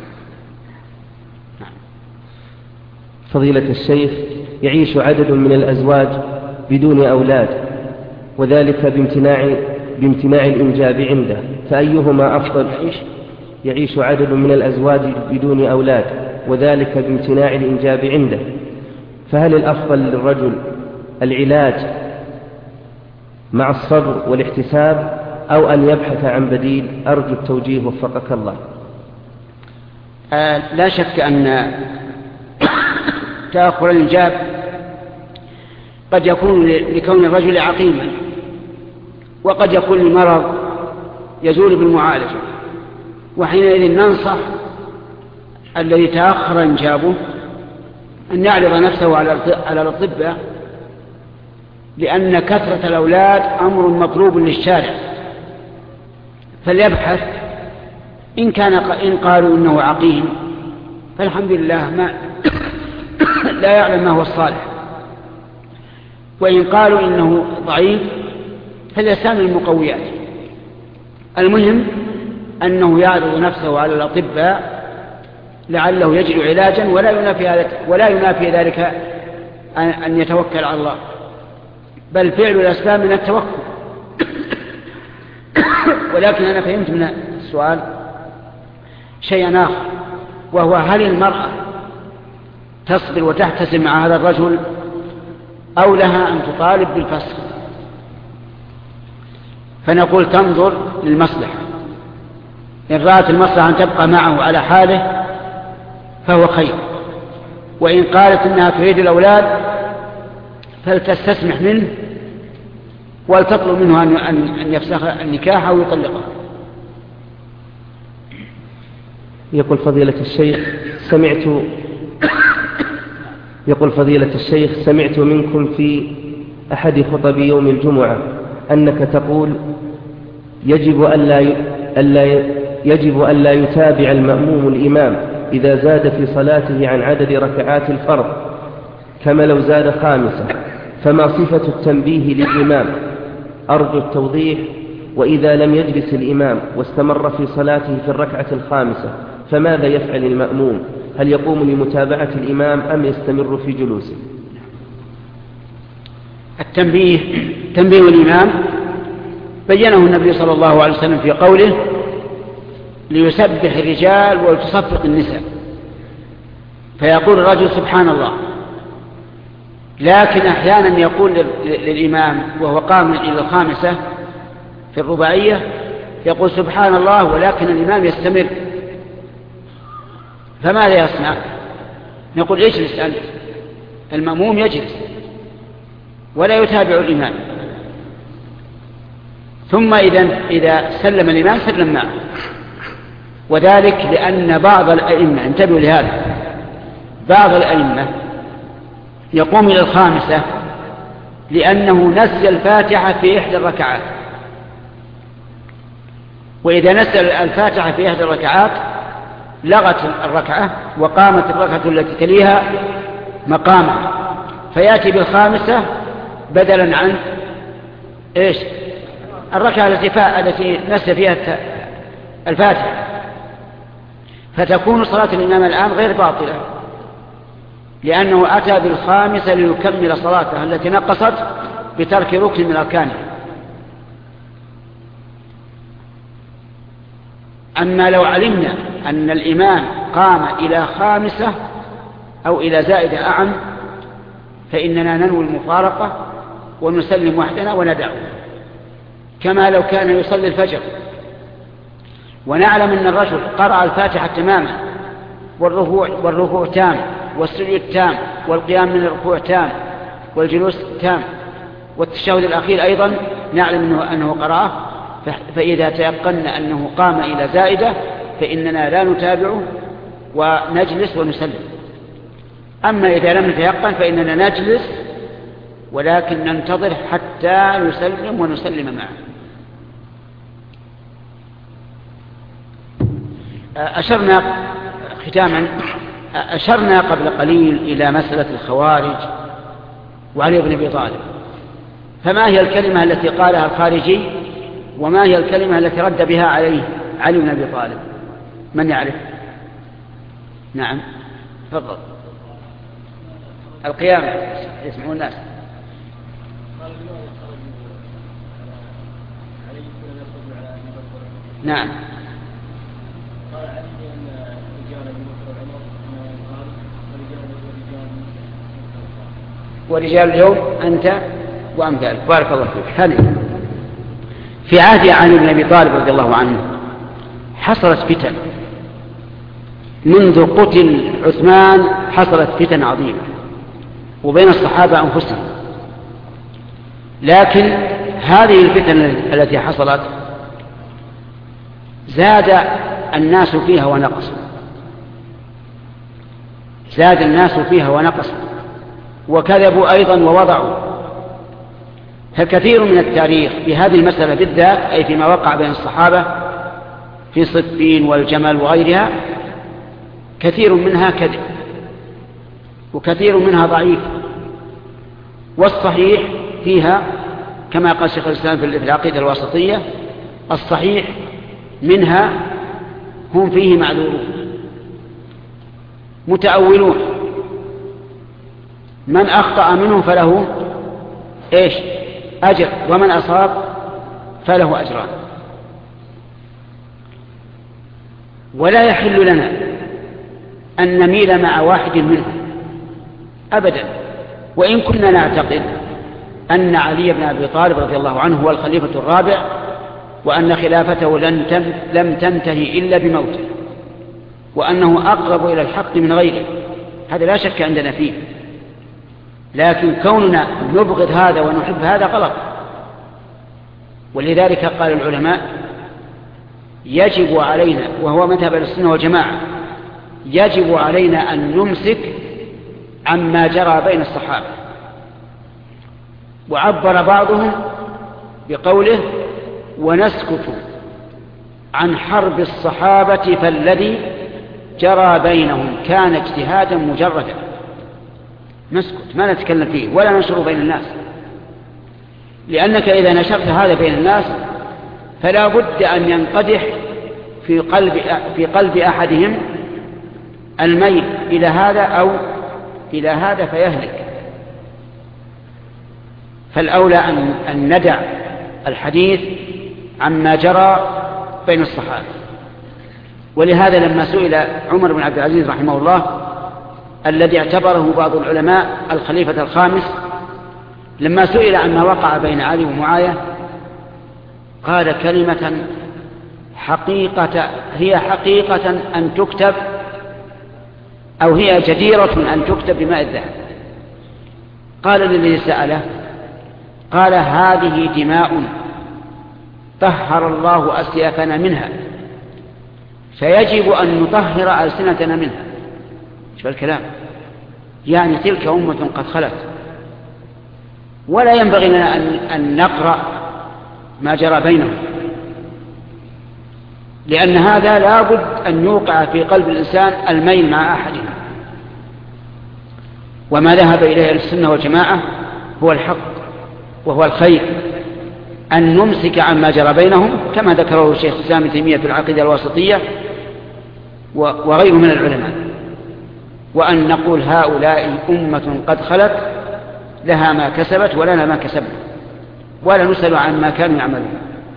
فضيلة الشيخ: يعيش عدد من الأزواج بدون أولاد، وذلك بامتناع, بامتناع الإنجاب عنده، فأيهما أفضل؟ يعيش عدد من الأزواج بدون أولاد وذلك بامتناع الإنجاب عنده، فهل الأفضل للرجل العلاج مع الصبر والاحتساب أو أن يبحث عن بديل؟ أرجو التوجيه وفقك الله. آه لا شك أن تأخر الإنجاب قد يكون لكون الرجل عقيما، وقد يكون المرض يزول بالمعالجة، وحينئذ ننصح الذي تأخر إنجابه أن يعرض نفسه على الأطباء، لأن كثرة الأولاد أمر مطلوب للشارع، فليبحث. إن كان إن قالوا إنه عقيم فالحمد لله ما لا يعلم ما هو الصالح، وإن قالوا إنه ضعيف فليستعمل المقويات. المهم أنه يعرض نفسه على الأطباء لعله يجد علاجا، ولا ينافي ولا ينافي ذلك أن يتوكل على الله، بل فعل الأسباب من التوكل. ولكن أنا فهمت من السؤال شيئا آخر، وهو هل المرأة تصبر وتحتسب مع هذا الرجل أو لها أن تطالب بالفسخ؟ فنقول تنظر للمصلحة. إن رأت المصلحة أن تبقى معه على حاله فهو خير، وإن قالت إنها تريد الأولاد فلتستسمح منه ولتطلب منه أن يفسخ النكاح أو يطلقها. يقول فضيلة الشيخ سمعت يقول فضيلة الشيخ سمعت منكم في أحد خطب يوم الجمعة أنك تقول يجب ألا ألا يجب ألا يتابع المأموم الإمام إذا زاد في صلاته عن عدد ركعات الفرض كما لو زاد خامسة، فما صفة التنبيه للإمام؟ أرجو التوضيح. وإذا لم يجلس الإمام واستمر في صلاته في الركعة الخامسة فماذا يفعل المأموم؟ هل يقوم لمتابعة الإمام أم يستمر في جلوسه؟ التنبيه تنبيه الإمام بينه النبي صلى الله عليه وسلم في قوله ليسبح الرجال ولتصفق النساء، فيقول الرجل سبحان الله، لكن أحيانا يقول للإمام وهو قام إلى الخامسة في الرباعية يقول سبحان الله ولكن الإمام يستمر، فماذا يصنع؟ نقول اجلس أنت، المأموم يجلس ولا يتابع الإمام، ثم إذا إذا سلم الإمام سلم معه، وذلك لأن بعض الأئمة، انتبهوا لهذا، بعض الأئمة يقوم إلى الخامسة لأنه نسي الفاتحة في إحدى الركعات، وإذا نسي الفاتحة في إحدى الركعات لغت الركعة وقامت الركعة التي تليها مقاما، فيأتي بالخامسة بدلا عن إيش؟ الركعة التي نسي فيها الفاتحة، فتكون صلاة الإمام الآن غير باطلة لأنه أتى بالخامسة ليكمل صلاته التي نقصت بترك ركن من أركانها. أما لو علمنا أن الإمام قام إلى خامسة أو إلى زائدة أعم فإننا ننوي المفارقة ونسلم وحدنا وندعو، كما لو كان يصلي الفجر ونعلم أن الرجل قرأ الفاتحة تماما والركوع والركوع تام والسجود تام والقيام من الركوع تام والجلوس تام والتشهد الأخير أيضا نعلم أنه, أنه قرأه، فإذا تيقنا أنه قام إلى زائدة فإننا لا نتابعه ونجلس ونسلم. أما إذا لم نتيقن فإننا نجلس ولكن ننتظر حتى يسلم ونسلم معه. أشرنا ختاما أشرنا قبل قليل إلى مسألة الخوارج وعلي بن أبي طالب، فما هي الكلمة التي قالها الخارجي وما هي الكلمة التي رد بها عليه علي بن أبي طالب؟ من يعرف؟ نعم تفضل. القيامة يسمعون الناس. نعم ورجال اليوم أنت وأمثالك. بارك الله فيك. هذه في عهد علي بن أبي طالب رضي الله عنه حصلت فتن، منذ قتل عثمان حصلت فتن عظيمة وبين الصحابة أنفسهم، لكن هذه الفتن التي حصلت زاد الناس فيها ونقصوا، زاد الناس فيها ونقصوا وكذبوا أيضا ووضعوا. فكثير من التاريخ في هذه المسألة بالذات أي فيما وقع بين الصحابة في صفين والجمل وغيرها كثير منها كذب وكثير منها ضعيف، والصحيح فيها كما قال شيخ الإسلام في العقيدة الواسطية الصحيح منها هم فيه معذورون متأولون، من أخطأ منهم فله إيش؟ أجر، ومن أصاب فله أجران. ولا يحل لنا أن نميل مع واحد منهم أبدا، وإن كنا نعتقد أن علي بن أبي طالب رضي الله عنه هو الخليفة الرابع وأن خلافته لم تنتهي إلا بموته وأنه أقرب إلى الحق من غيره، هذا لا شك عندنا فيه، لكن كوننا نبغض هذا ونحب هذا غلط، ولذلك قال العلماء يجب علينا، وهو مذهب السنة والجماعة، يجب علينا أن نمسك عما جرى بين الصحابة. وعبر بعضهم بقوله ونسكت عن حرب الصحابة فالذي جرى بينهم كان اجتهادا مجردا. نسكت، ما نتكلم فيه ولا ننشره بين الناس، لأنك إذا نشرت هذا بين الناس فلا بد أن ينقدح في قلب, في قلب أحدهم الميل إلى هذا أو إلى هذا فيهلك. فالأولى أن, أن ندع الحديث عما جرى بين الصحابة. ولهذا لما سئل عمر بن عبد العزيز رحمه الله الذي اعتبره بعض العلماء الخليفة الخامس، لما سئل عما وقع بين علي ومعاوية قال كلمة حقيقة هي حقيقة أن تكتب أو هي جديرة أن تكتب بماء الذهب. قال للذي سأله قال هذه دماء طهر الله أسيافنا منها فيجب أن نطهر ألسنتنا منها. شو الكلام؟ يعني تلك أمة قد خلت، ولا ينبغي لنا أن نقرأ ما جرى بينهم، لأن هذا لا بد أن يوقع في قلب الإنسان الميل مع أحدهم. وما ذهب إليه السنة والجماعة هو الحق وهو الخير، أن نمسك عما جرى بينهم كما ذكره الشيخ الإسلام ابن تيمية في العقيدة الواسطية وغيره من العلماء، وأن نقول هؤلاء أمة قد خلت لها ما كسبت ولنا ما كسبنا، ولا نسأل عن ما كانوا يعملون.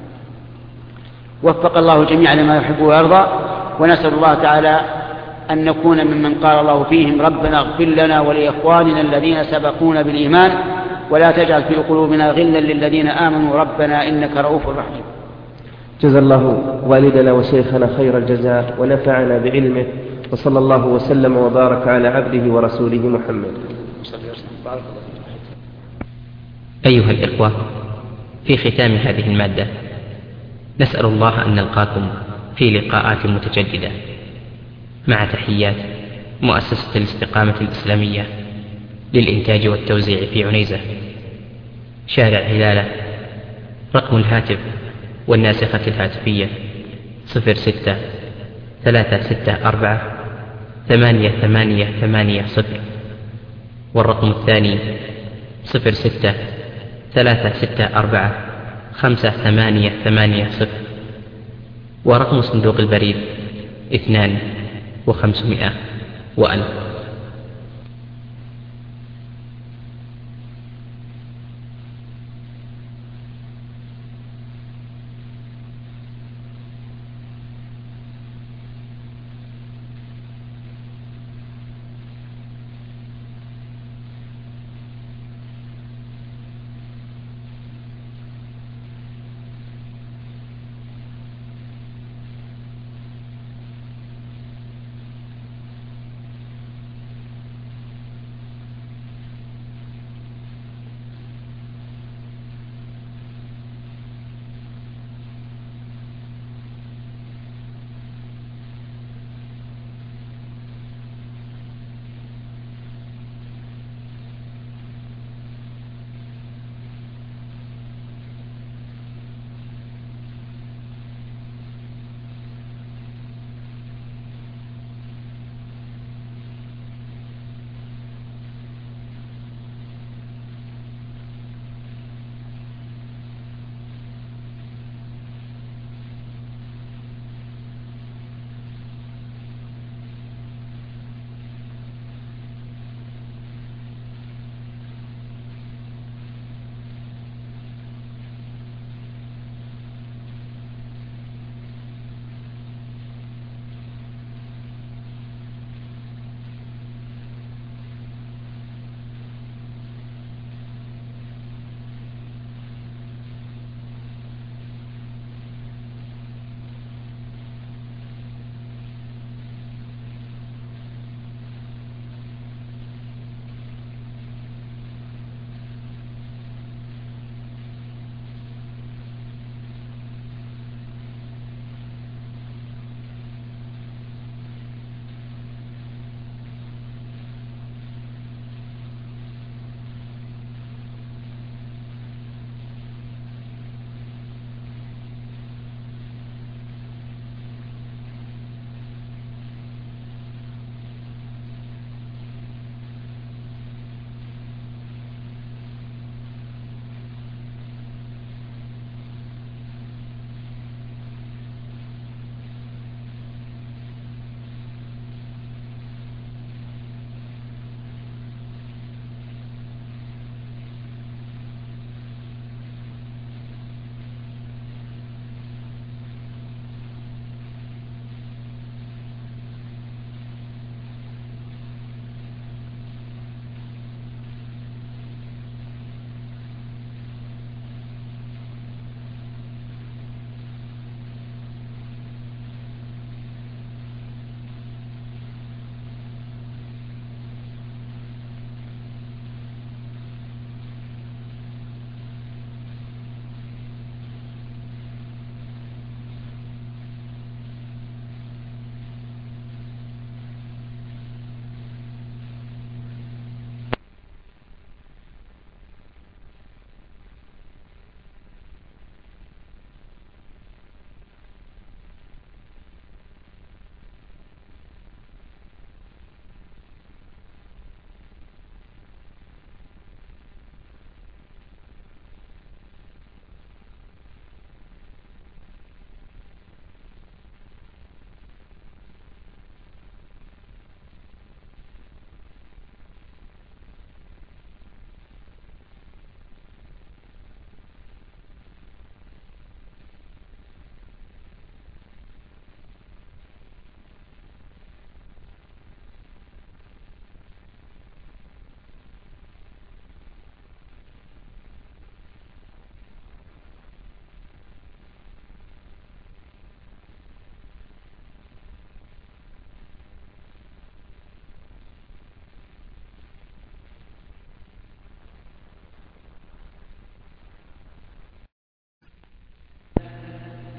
وفق الله جميعا لما يحب ويرضى، ونسأل الله تعالى أن نكون ممن قال الله فيهم ربنا اغفر لنا ولإخواننا الذين سبقونا بالإيمان ولا تجعل في قلوبنا غلا للذين آمنوا ربنا إنك رؤوف رحيم. جزا الله والدنا وشيخنا خير الجزاء ونفعنا بعلمه، وصلى الله وسلم وبارك على عبده ورسوله محمد. أيها الإخوة، في ختام هذه المادة نسأل الله أن نلقاكم في لقاءات متجددة، مع تحيات مؤسسة الاستقامة الإسلامية للإنتاج والتوزيع في عنيزة، شارع هلالة. رقم الهاتف والناسخة الهاتفية صفر ستة ثلاثة ستة أربعة ثمانية ثمانية ثمانية صفر، والرقم الثاني صفر ستة ثلاثة ستة أربعة خمسة ثمانية ثمانية صفر، ورقم صندوق البريد اثنان وخمسمائة وألف.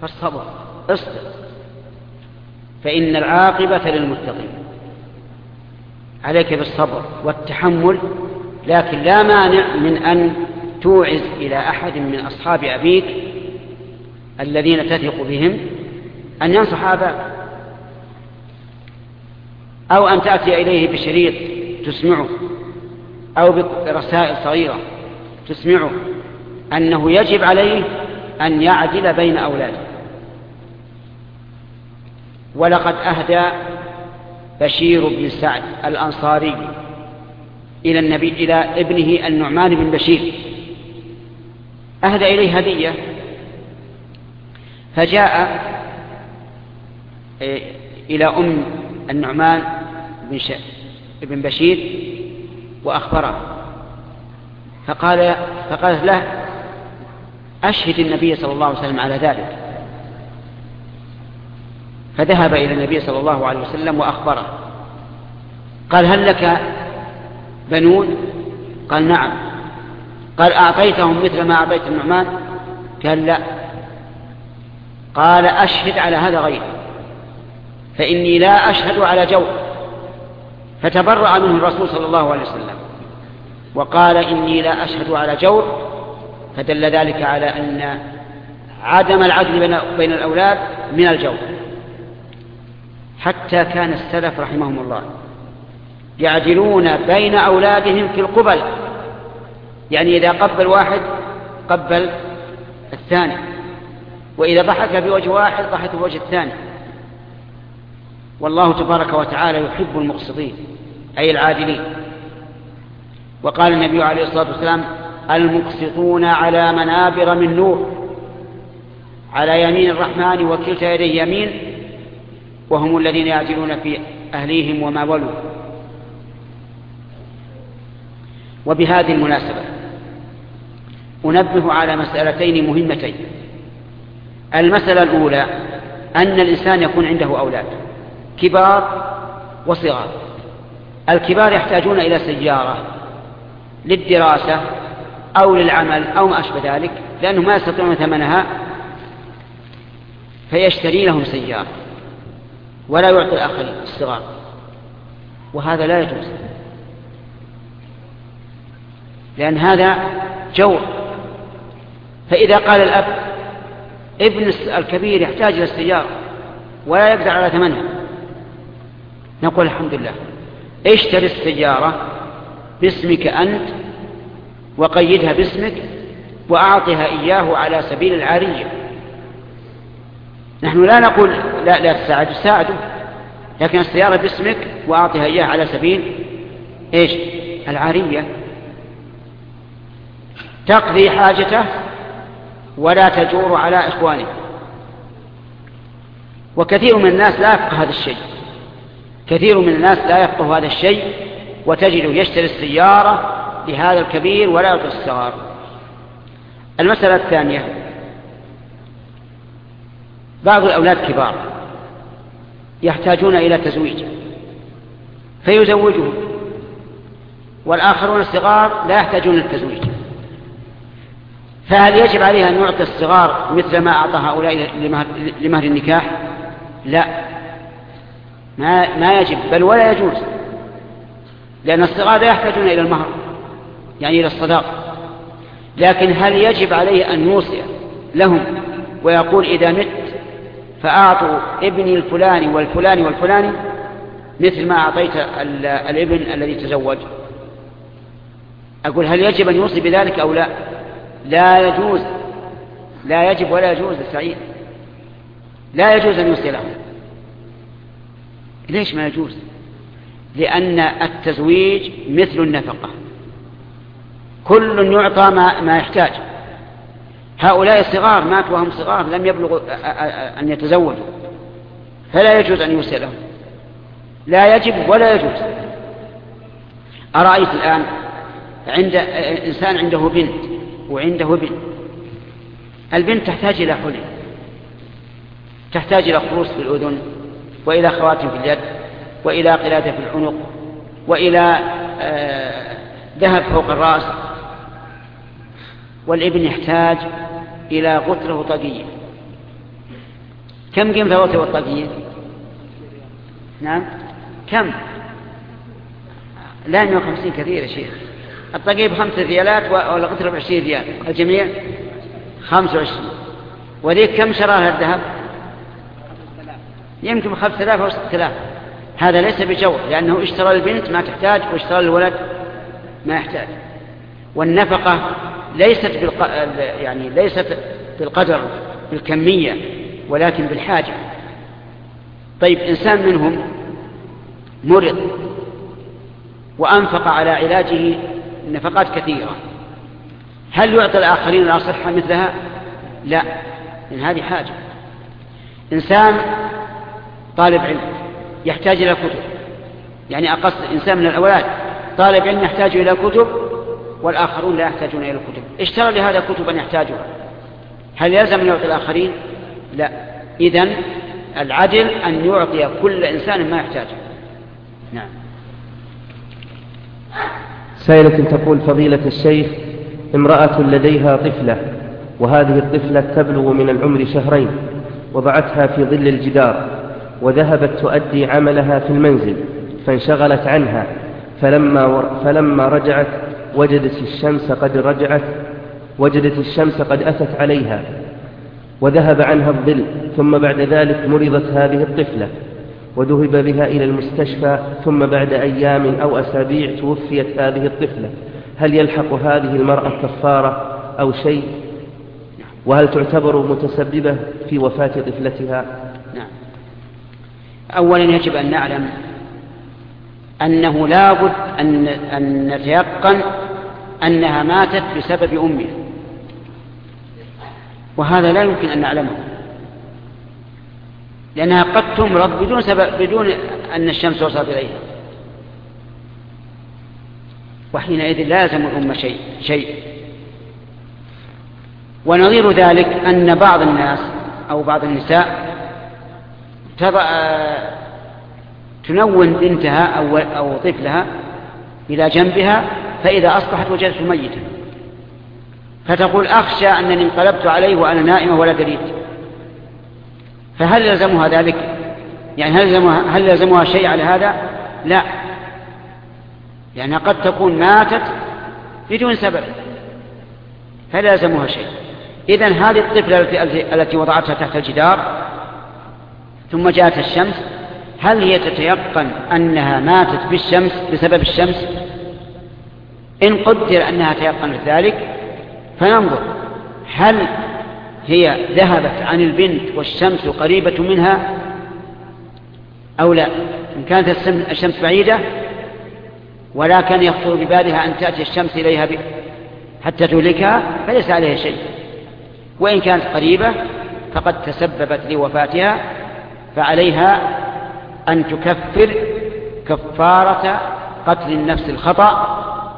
فالصبر، اصبر، فإن العاقبة للمتقين. عليك بالصبر والتحمل، لكن لا مانع من أن توعز إلى أحد من أصحاب أبيك الذين تثق بهم أن ينصح أباك، أو أن تأتي إليه بشريط تسمعه، أو برسائل صغيرة تسمعه أنه يجب عليه أن يعدل بين أولاده. ولقد أهدى بشير بن سعد الأنصاري إلى النبي إلى ابنه النعمان بن بشير، أهدى إليه هدية، فجاء إلى أم النعمان بن بشير وأخبره، فقال فقالت له: أشهد النبي صلى الله عليه وسلم على ذلك. فذهب إلى النبي صلى الله عليه وسلم وأخبره. قال: هل لك بنون؟ قال: نعم. قال: أعطيتهم مثل ما أعطيت النعمان؟ قال: لا. قال: أشهد على هذا غير، فإني لا أشهد على جور. فتبرأ منه الرسول صلى الله عليه وسلم وقال: إني لا أشهد على جور، فدل ذلك على أن عدم العدل بين الأولاد من الجور. حتى كان السلف رحمهم الله يعدلون بين أولادهم في القبل، يعني إذا قبل واحد قبل الثاني، وإذا ضحك بوجه واحد ضحك بوجه الثاني. والله تبارك وتعالى يحب المقسطين أي العادلين. وقال النبي عليه الصلاة والسلام: المقسطون على منابر من نور على يمين الرحمن وكلتا يديه يمين، وهم الذين يعدلون في أهليهم وما ولوا. وبهذه المناسبة أنبه على مسألتين مهمتين. المسألة الأولى أن الإنسان يكون عنده أولاد كبار وصغار. الكبار يحتاجون إلى سيارة للدراسة أو للعمل أو ما أشبه ذلك، لأنهم ما يستطيعون ثمنها، فيشتري لهم سيارة ولا يعطي الآخرين الصغار، وهذا لا يجوز، لأن هذا جور. فإذا قال الأب: ابن الكبير يحتاج إلى السيارة ولا يقدر على ثمنها، نقول: الحمد لله، اشتري السيارة باسمك أنت وقيدها باسمك وأعطها إياه على سبيل العارية. نحن لا نقول لا لا تساعد، ساعده، لكن السيارة باسمك وأعطها إياه على سبيل إيش؟ العارية، تقضي حاجته ولا تجور على إخوانه. وكثير من الناس لا يفقه هذا الشيء، كثير من الناس لا يفقه هذا الشيء، وتجده يشتري السيارة لهذا الكبير ولا يعطي الصغار. المسألة الثانية: بعض الأولاد كبار يحتاجون إلى تزويج فيزوجهم، والآخرون الصغار لا يحتاجون التزويج، فهل يجب عليه أن يعطي الصغار مثل ما أعطى هؤلاء لمهر النكاح؟ لا، ما, ما يجب، بل ولا يجوز، لأن الصغار لا يحتاجون إلى المهر، يعني إلى الصداق. لكن هل يجب عليه أن يوصي لهم ويقول: إذا مت فأعطوا ابني الفلاني والفلاني والفلاني مثل ما أعطيت الابن الذي تزوج؟ أقول: هل يجب أن يوصي بذلك أو لا؟ لا يجوز، لا يجب ولا يجوز السعيد، لا يجوز أن يوصي لهم. ليش ما يجوز؟ لأن التزويج مثل النفقة، كل يعطى ما, ما يحتاج. هؤلاء الصغار ماتوا وهم صغار لم يبلغوا أن يتزوجوا، فلا يجوز أن يوصي لهم، لا يجب ولا يجوز. أرأيت الآن عند إنسان عنده بنت وعنده ابن، البنت تحتاج إلى حلي، تحتاج إلى خروص في الأذن، وإلى خواتم في اليد، وإلى قلادة في العنق، وإلى ذهب فوق الرأس، والابن يحتاج إلى غترة طاقية. كم قيمة الوطي والطاقية؟ نعم كم؟ لا مئة وخمسين كثير يا شيخ. الطاقية بخمسة ريالات ولا قطرة بعشرين ريال، الجميع خمسة وعشرين. وذيك كم شراها الذهب؟ يمكن خمسة آلاف أو ستة آلاف. هذا ليس بجور، لأنه اشترى البنت ما تحتاج واشترى الولد ما يحتاج. والنفقة ليست بالق... يعني ليست بالقدر بالكمية ولكن بالحاجة. طيب إنسان منهم مرض وأنفق على علاجه نفقات كثيرة، هل يعطي الآخرين الأصحة مثلها؟ لا، لأن هذه حاجة. إنسان طالب علم يحتاج إلى كتب، يعني أقص إنسان من الأولاد طالب علم يحتاج إلى كتب والآخرون لا يحتاجون إلى الكتب، اشترى لهذا كتبا يحتاجها، هل يلزم أن يعطي الآخرين؟ لا. إذن العدل أن يعطي كل إنسان ما يحتاجه. نعم. سائلة تقول: فضيلة الشيخ، امرأة لديها طفلة، وهذه الطفلة تبلغ من العمر شهرين، وضعتها في ظل الجدار وذهبت تؤدي عملها في المنزل فانشغلت عنها، فلما, فلما رجعت وجدت الشمس قد رجعت وجدت الشمس قد أتت عليها وذهب عنها الظل، ثم بعد ذلك مرضت هذه الطفلة وذهب بها إلى المستشفى، ثم بعد أيام أو أسابيع توفيت هذه الطفلة، هل يلحق هذه المرأة كفارة أو شيء؟ وهل تعتبر متسببة في وفاة طفلتها؟ نعم. أولا يجب أن نعلم أنه لا بد أن, أن نتيقن أنها ماتت بسبب أمها، وهذا لا يمكن أن نعلمه، لأنها قد تمرض بدون سبب، بدون أن الشمس وصلت إليها، وحينئذ لازم الأمة شيء شيء ونظير ذلك أن بعض الناس أو بعض النساء تضع تنون بنتها أو, أو طفلها إلى جنبها، فإذا أصبحت وجدته ميتا فتقول: أخشى أنني انقلبت عليه وأنا نائمة ولا دريت. فهل يلزمها ذلك؟ يعني هل يلزمها, هل يلزمها شيء على هذا؟ لا، لأنها قد تكون ماتت بدون سبب فلا يلزمها شيء. إذن هذه الطفلة التي, التي وضعتها تحت الجدار ثم جاءت الشمس، هل هي تتيقن أنها ماتت بالشمس بسبب الشمس؟ إن قدر أنها تيقنت ذلك فننظر هل هي ذهبت عن البنت والشمس قريبة منها أو لا. إن كانت الشمس بعيدة ولا كان يخطر ببالها أن تأتي الشمس إليها حتى تهلكها فليس عليها شيء، وإن كانت قريبة فقد تسببت لوفاتها فعليها أن تكفر كفارة قتل النفس الخطأ،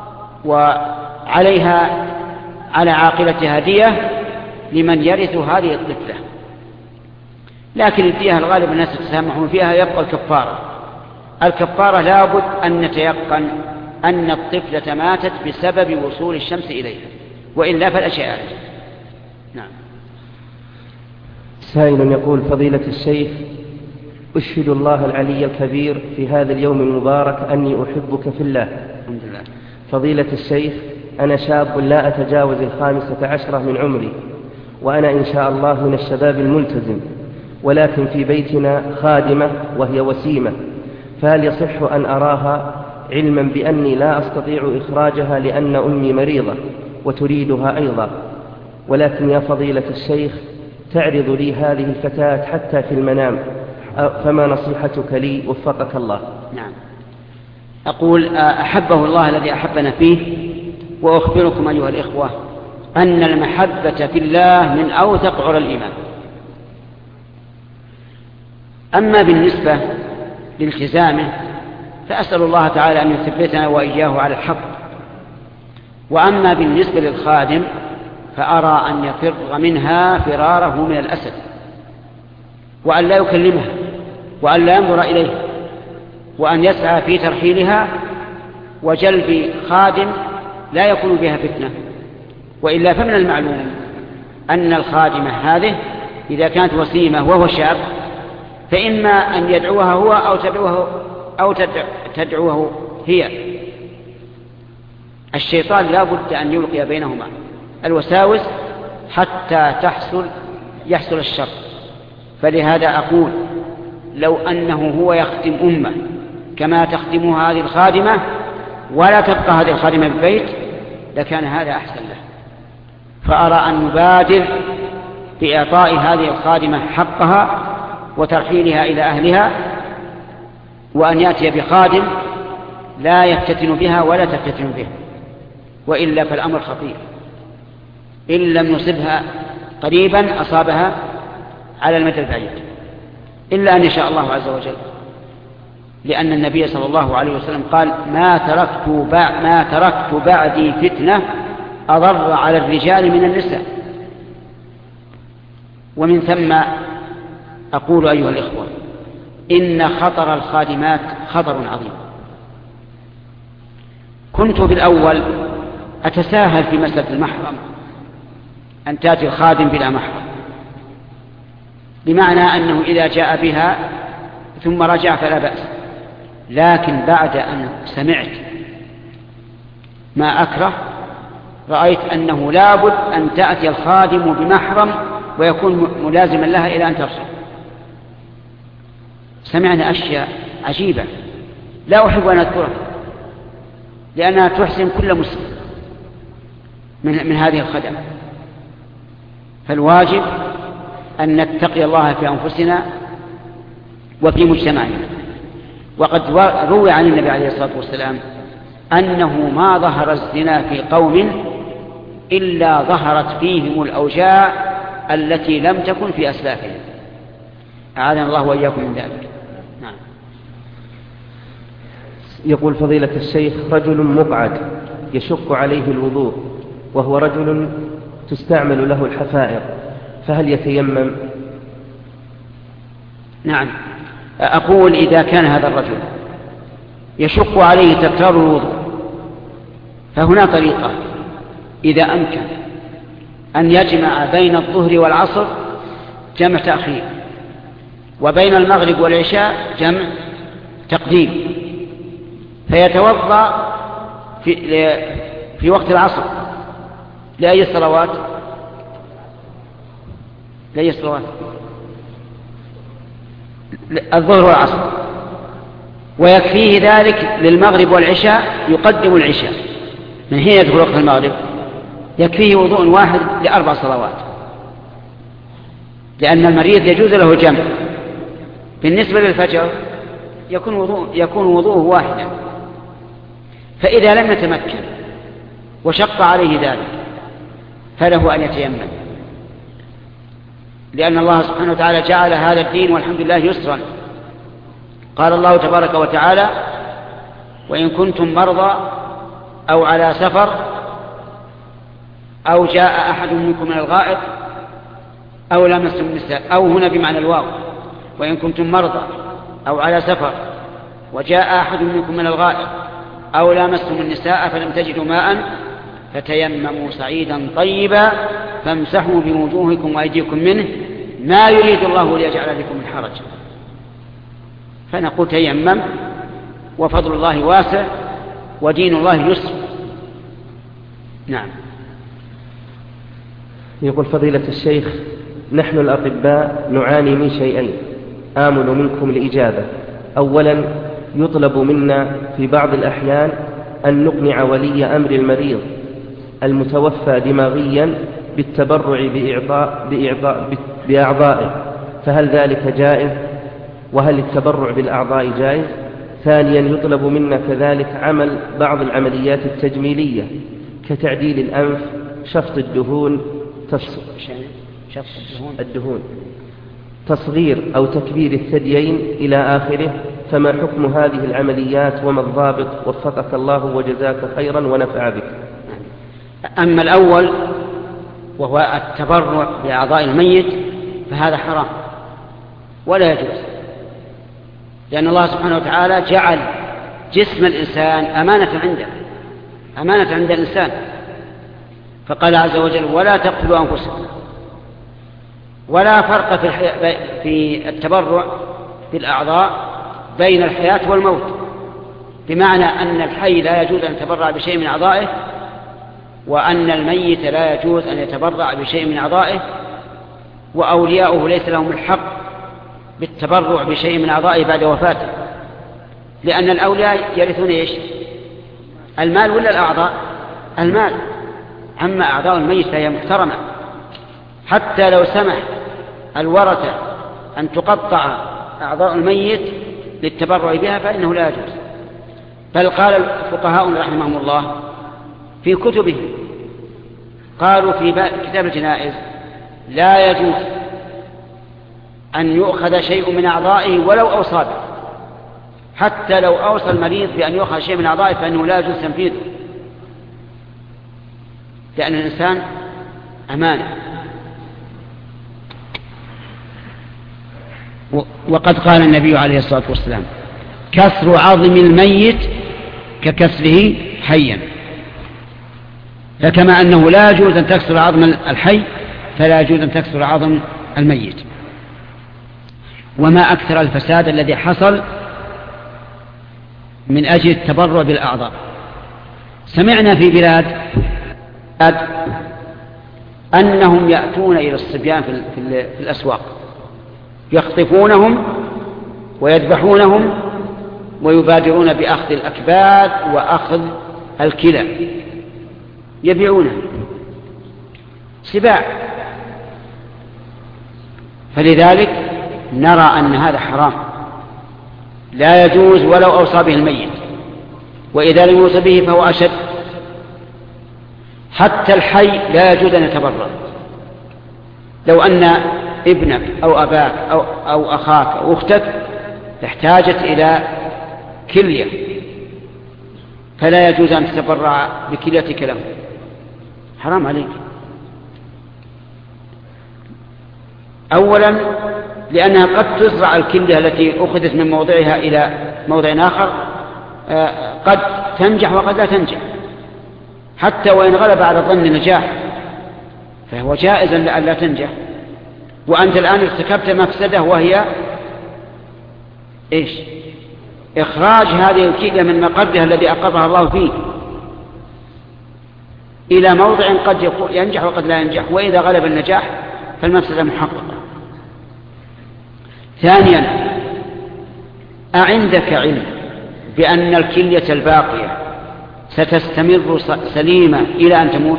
وعليها على عاقلتها دية لمن يرث هذه الطفلة. لكن الدية الغالب الناس يتسامحون فيها، يبقى الكفارة. الكفارة لابد أن نتيقن أن الطفلة ماتت بسبب وصول الشمس إليها، وإلا فالأشياء. نعم. سائل يقول: فضيلة الشيخ، أشهد الله العلي الكبير في هذا اليوم المبارك أني أحبك في الله. الحمد لله. فضيلة الشيخ، أنا شاب لا أتجاوز الخامسة عشرة من عمري، وأنا إن شاء الله من الشباب الملتزم، ولكن في بيتنا خادمة وهي وسيمة، فهل يصح أن أراها علما بأني لا أستطيع إخراجها لأن أمي مريضة وتريدها أيضا، ولكن يا فضيلة الشيخ تعرض لي هذه الفتاة حتى في المنام، فما نصيحتك لي وفقك الله؟ نعم. أقول: أحبه الله الذي أحبنا فيه، وأخبركم أيها الإخوة أن المحبة في الله من أوثق عرى الإيمان. أما بالنسبة لالتزامه فأسأل الله تعالى أن يثبتنا وإياه على الحق، وأما بالنسبة للخادم فأرى أن يفر منها فراره من الأسد، وأن لا يكلمها، وأن لا ينظر إليها، وأن يسعى في ترحيلها وجلب خادم لا يكون بها فتنة. وإلا فمن المعلوم أن الخادمة هذه إذا كانت وسيمة وهو شاب فإما أن يدعوها هو أو تدعوه, أو تدعوه هي. الشيطان لا بد أن يلقي بينهما الوساوس حتى تحصل يحصل الشر. فلهذا أقول لو أنه هو يخدم أمه كما تخدمها هذه الخادمة ولا تبقى هذه الخادمة بالبيت لكان هذا أحسن له. فأرى أن نبادر بإعطاء هذه الخادمة حقها وترحيلها إلى أهلها، وأن يأتي بخادم لا يفتتن بها ولا تفتتن به، وإلا فالأمر خطير. إن لم يصبها قريبا أصابها على المدى البعيد، إلا أن يشاء الله عز وجل، لأن النبي صلى الله عليه وسلم قال ما تركت, ما تركت بعدي فتنة أضر على الرجال من النساء. ومن ثم أقول أيها الإخوة إن خطر الخادمات خطر عظيم. كنت بالأول أتساهل في مسألة المحرم، أن تأتي الخادم بلا محرم، بمعنى أنه إذا جاء بها ثم رجع فلا بأس. لكن بعد أن سمعت ما أكره رأيت أنه لابد أن تأتي الخادم بمحرم ويكون ملازما لها إلى أن ترجع. سمعنا أشياء عجيبة لا أحب أن أذكرها لأنها تحسن كل مسلم من, من هذه الخدمة. فالواجب أن نتقي الله في أنفسنا وفي مجتمعنا. وقد روي عن النبي عليه الصلاة والسلام أنه ما ظهر الزنا في قوم إلا ظهرت فيهم الأوجاع التي لم تكن في أسلافهم. أعاذنا الله وإياكم من ذلك. نعم. يقول فضيلة الشيخ رجل مقعد يشق عليه الوضوء وهو رجل تستعمل له الحفائر، فهل يتيمم؟ نعم. أقول إذا كان هذا الرجل يشق عليه تكرار الوضوء فهنا طريقة، إذا أمكن أن يجمع بين الظهر والعصر جمع تأخير، وبين المغرب والعشاء جمع تقديم، فيتوضأ في, في وقت العصر لأي الصلوات لأي الصلوات الظهر والعصر، ويكفيه ذلك للمغرب والعشاء يقدم العشاء من حين يدخل وقت المغرب، يكفيه وضوء واحد لأربع صلوات، لأن المريض يجوز له الجمع. بالنسبة للفجر يكون وضوء يكون وضوءه واحدا، فإذا لم يتمكن وشق عليه ذلك فله أن يتيمم، لأن الله سبحانه وتعالى جعل هذا الدين والحمد لله يسرا. قال الله تبارك وتعالى وإن كنتم مرضى أو على سفر أو جاء أحد منكم من الغائط أو لمستم النساء، أو هنا بمعنى الواو، وإن كنتم مرضى أو على سفر وجاء أحد منكم من الغائط أو لامستم النساء فلم تجدوا ماء فتيمموا صعيدا طيبا فامسحوا بوجوهكم وأيديكم منه ما يريد الله ليجعل لكم من حرج. فنقول تيمم، وفضل الله واسع ودين الله يسر. نعم. يقول فضيلة الشيخ نحن الأطباء نعاني من شيئين آمل منكم الإجابة. أولا يطلب منا في بعض الأحيان أن نقنع ولي أمر المريض المتوفى دماغيا بالتبرع بإعضاء بإعضاء بأعضائه، فهل ذلك جائز؟ وهل التبرع بالأعضاء جائز؟ ثانيا يطلب منا كذلك عمل بعض العمليات التجميلية كتعديل الأنف، شفط الدهون تص... الدهون تصغير أو تكبير الثديين إلى آخره، فما حكم هذه العمليات وما الضابط؟ وفقك الله وجزاك خيرا ونفع بك. أما الأول وهو التبرع بأعضاء الميت فهذا حرام ولا يجوز، لأن الله سبحانه وتعالى جعل جسم الإنسان أمانة عنده، أمانة عند الإنسان، فقال عز وجل ولا تقتلوا أنفسكم ولا فرق في, الحي... في التبرع بالأعضاء بين الحياة والموت، بمعنى أن الحي لا يجوز أن يتبرع بشيء من أعضائه، وأن الميت لا يجوز أن يتبرع بشيء من أعضائه، وأولياؤه ليس لهم الحق بالتبرع بشيء من أعضائه بعد وفاته، لأن الأولياء يرثون إيش؟ المال ولا الأعضاء؟ المال. أما أعضاء الميت فهي محترمة، حتى لو سمح الورثة أن تقطع أعضاء الميت للتبرع بها فإنه لا يجوز. بل قال الفقهاء رحمهم الله في كتبهم، قالوا في كتاب الجنائز لا يجوز أن يؤخذ شيء من أعضائه ولو أوصى به، حتى لو أوصى المريض بأن يؤخذ شيء من أعضائه فإنه لا يجوز تنفيذه، لأن الإنسان أمانة. وقد قال النبي عليه الصلاة والسلام كسر عظم الميت ككسره حيا، فكما أنه لا يجوز أن تكسر عظم الحي فلا يجوز أن تكسر عظم الميت. وما أكثر الفساد الذي حصل من أجل التبرع بالأعضاء. سمعنا في بلاد أنهم يأتون إلى الصبيان في الأسواق يخطفونهم ويذبحونهم ويبادرون بأخذ الأكباد وأخذ الكلى يبيعونه سباع. فلذلك نرى أن هذا حرام لا يجوز ولو أوصى به الميت، وإذا لم يوصى به فهو أشد. حتى الحي لا يجوز أن يتبرع. لو أن ابنك أو أباك أو, أو أخاك أو أختك احتاجت إلى كلية فلا يجوز أن تتبرع بكليتك له، حرام عليك. أولا لأنها قد تزرع الكلية التي أخذت من موضعها إلى موضع آخر، قد تنجح وقد لا تنجح، حتى وإن غلب على ظن النجاح فهو جائز أن لا تنجح. وأنت الآن ارتكبت مفسدة وهي إيش؟ إخراج هذه الكلية من مقرها الذي أقرها الله فيه إلى موضع قد ينجح وقد لا ينجح، وإذا غلب النجاح فالمفسدة محققة. ثانيا أعندك علم بأن الكلية الباقية ستستمر سليمة إلى أن تموت؟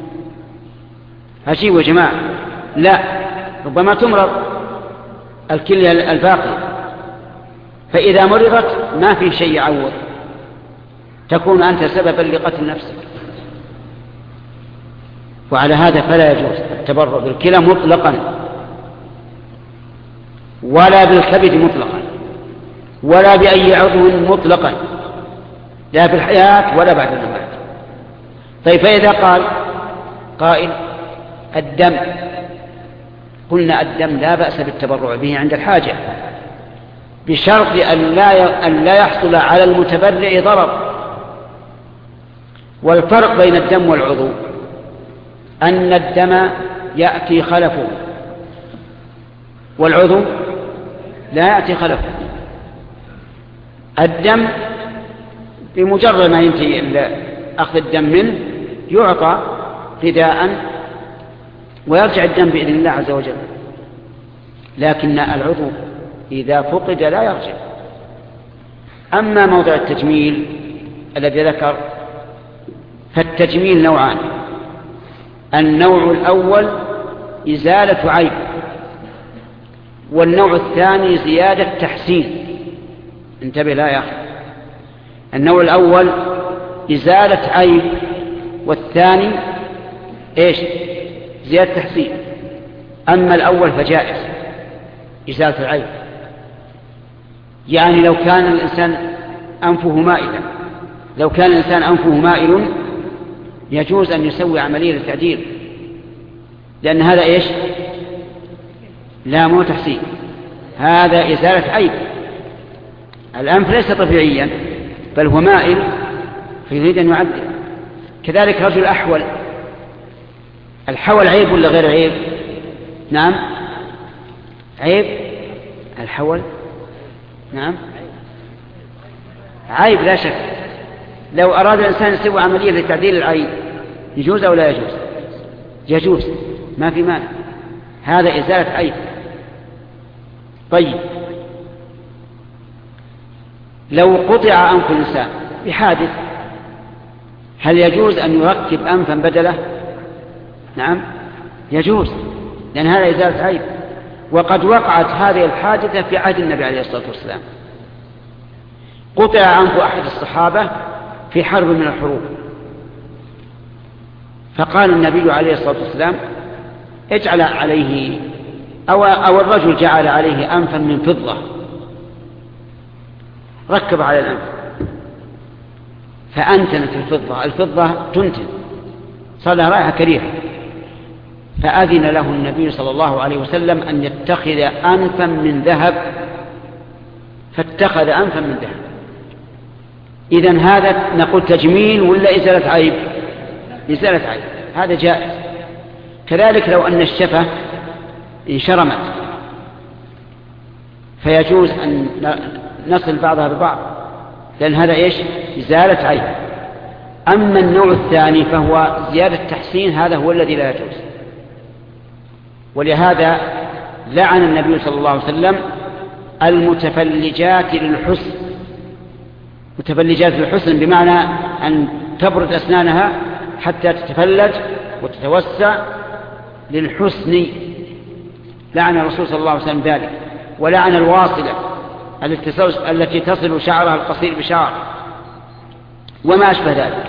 هشيء يا جماعة، لا، ربما تمرض الكلية الباقية، فإذا مرضت ما في شيء يعوض، تكون أنت سببا لقتل نفسك. وعلى هذا فلا يجوز التبرع بالكلى مطلقا، ولا بالكبد مطلقا، ولا بأي عضو مطلقا، لا في الحياة ولا بعد الممات. طيب فإذا قال قائل الدم، قلنا الدم لا بأس بالتبرع به عند الحاجة بشرط أن لا أن لا يحصل على المتبرع ضرر. والفرق بين الدم والعضو أن الدم يأتي خلفه والعضو لا يأتي خلفه. الدم بمجرد ما ينتهي أخذ الدم منه يعطى فداء ويرجع الدم بإذن الله عز وجل، لكن العضو إذا فقد لا يرجع. أما موضع التجميل الذي ذكر فالتجميل نوعان. النوع الأول إزالة عيب، والنوع الثاني زيادة تحسين. انتبه لا يا أخي، النوع الأول إزالة عيب، والثاني إيش؟ زيادة تحسين. أما الأول فجائز إزالة العيب، يعني لو كان الإنسان أنفه مائلا لو كان الإنسان أنفه مائل يجوز أن يسوي عملية للتعديل، لأن هذا إيش؟ لا مو تحسين، هذا إزالة عيب. الأنف ليس طبيعيا بل هو مائل فيريد أن يعدل. كذلك رجل أحول، الحول عيب ولا غير عيب؟ نعم عيب الحول؟ نعم عيب لا شك. لو أراد الإنسان يسوي عملية لتعديل العين يجوز أو لا يجوز؟ يجوز، ما في مانع، هذا إزالة عيب. طيب لو قطع أنف الإنسان بحادث هل يجوز أن يركب أنفا بدله؟ نعم يجوز، لأن هذا إزالة عيب. وقد وقعت هذه الحادثة في عهد النبي عليه الصلاة والسلام، قطع أنف أحد الصحابة في حرب من الحروب، فقال النبي عليه الصلاة والسلام اجعل عليه أو, أو الرجل جعل عليه أنفا من فضة ركب على الأنف فأنتنت الفضة، الفضة تنتن صار لها رائحة كريهة، فأذن له النبي صلى الله عليه وسلم أن يتخذ أنفا من ذهب، فاتخذ أنفا من ذهب. إذن هذا نقول تجميل ولا إزالة عيب؟ إزالة عيب، هذا جائز. كذلك لو أن الشفة انشرمت فيجوز أن نصل بعضها ببعض، لأن هذا إيش؟ إزالة عيب. أما النوع الثاني فهو زيادة تحسين، هذا هو الذي لا يجوز. ولهذا لعن النبي صلى الله عليه وسلم المتفلجات للحسن. متفلجات للحسن بمعنى أن تبرد أسنانها حتى تتفلج وتتوسع للحسن، لعن الرسول صلى الله عليه وسلم ذلك. ولعن الواصلة التي تصل شعرها القصير بشعر وما أشبه ذلك.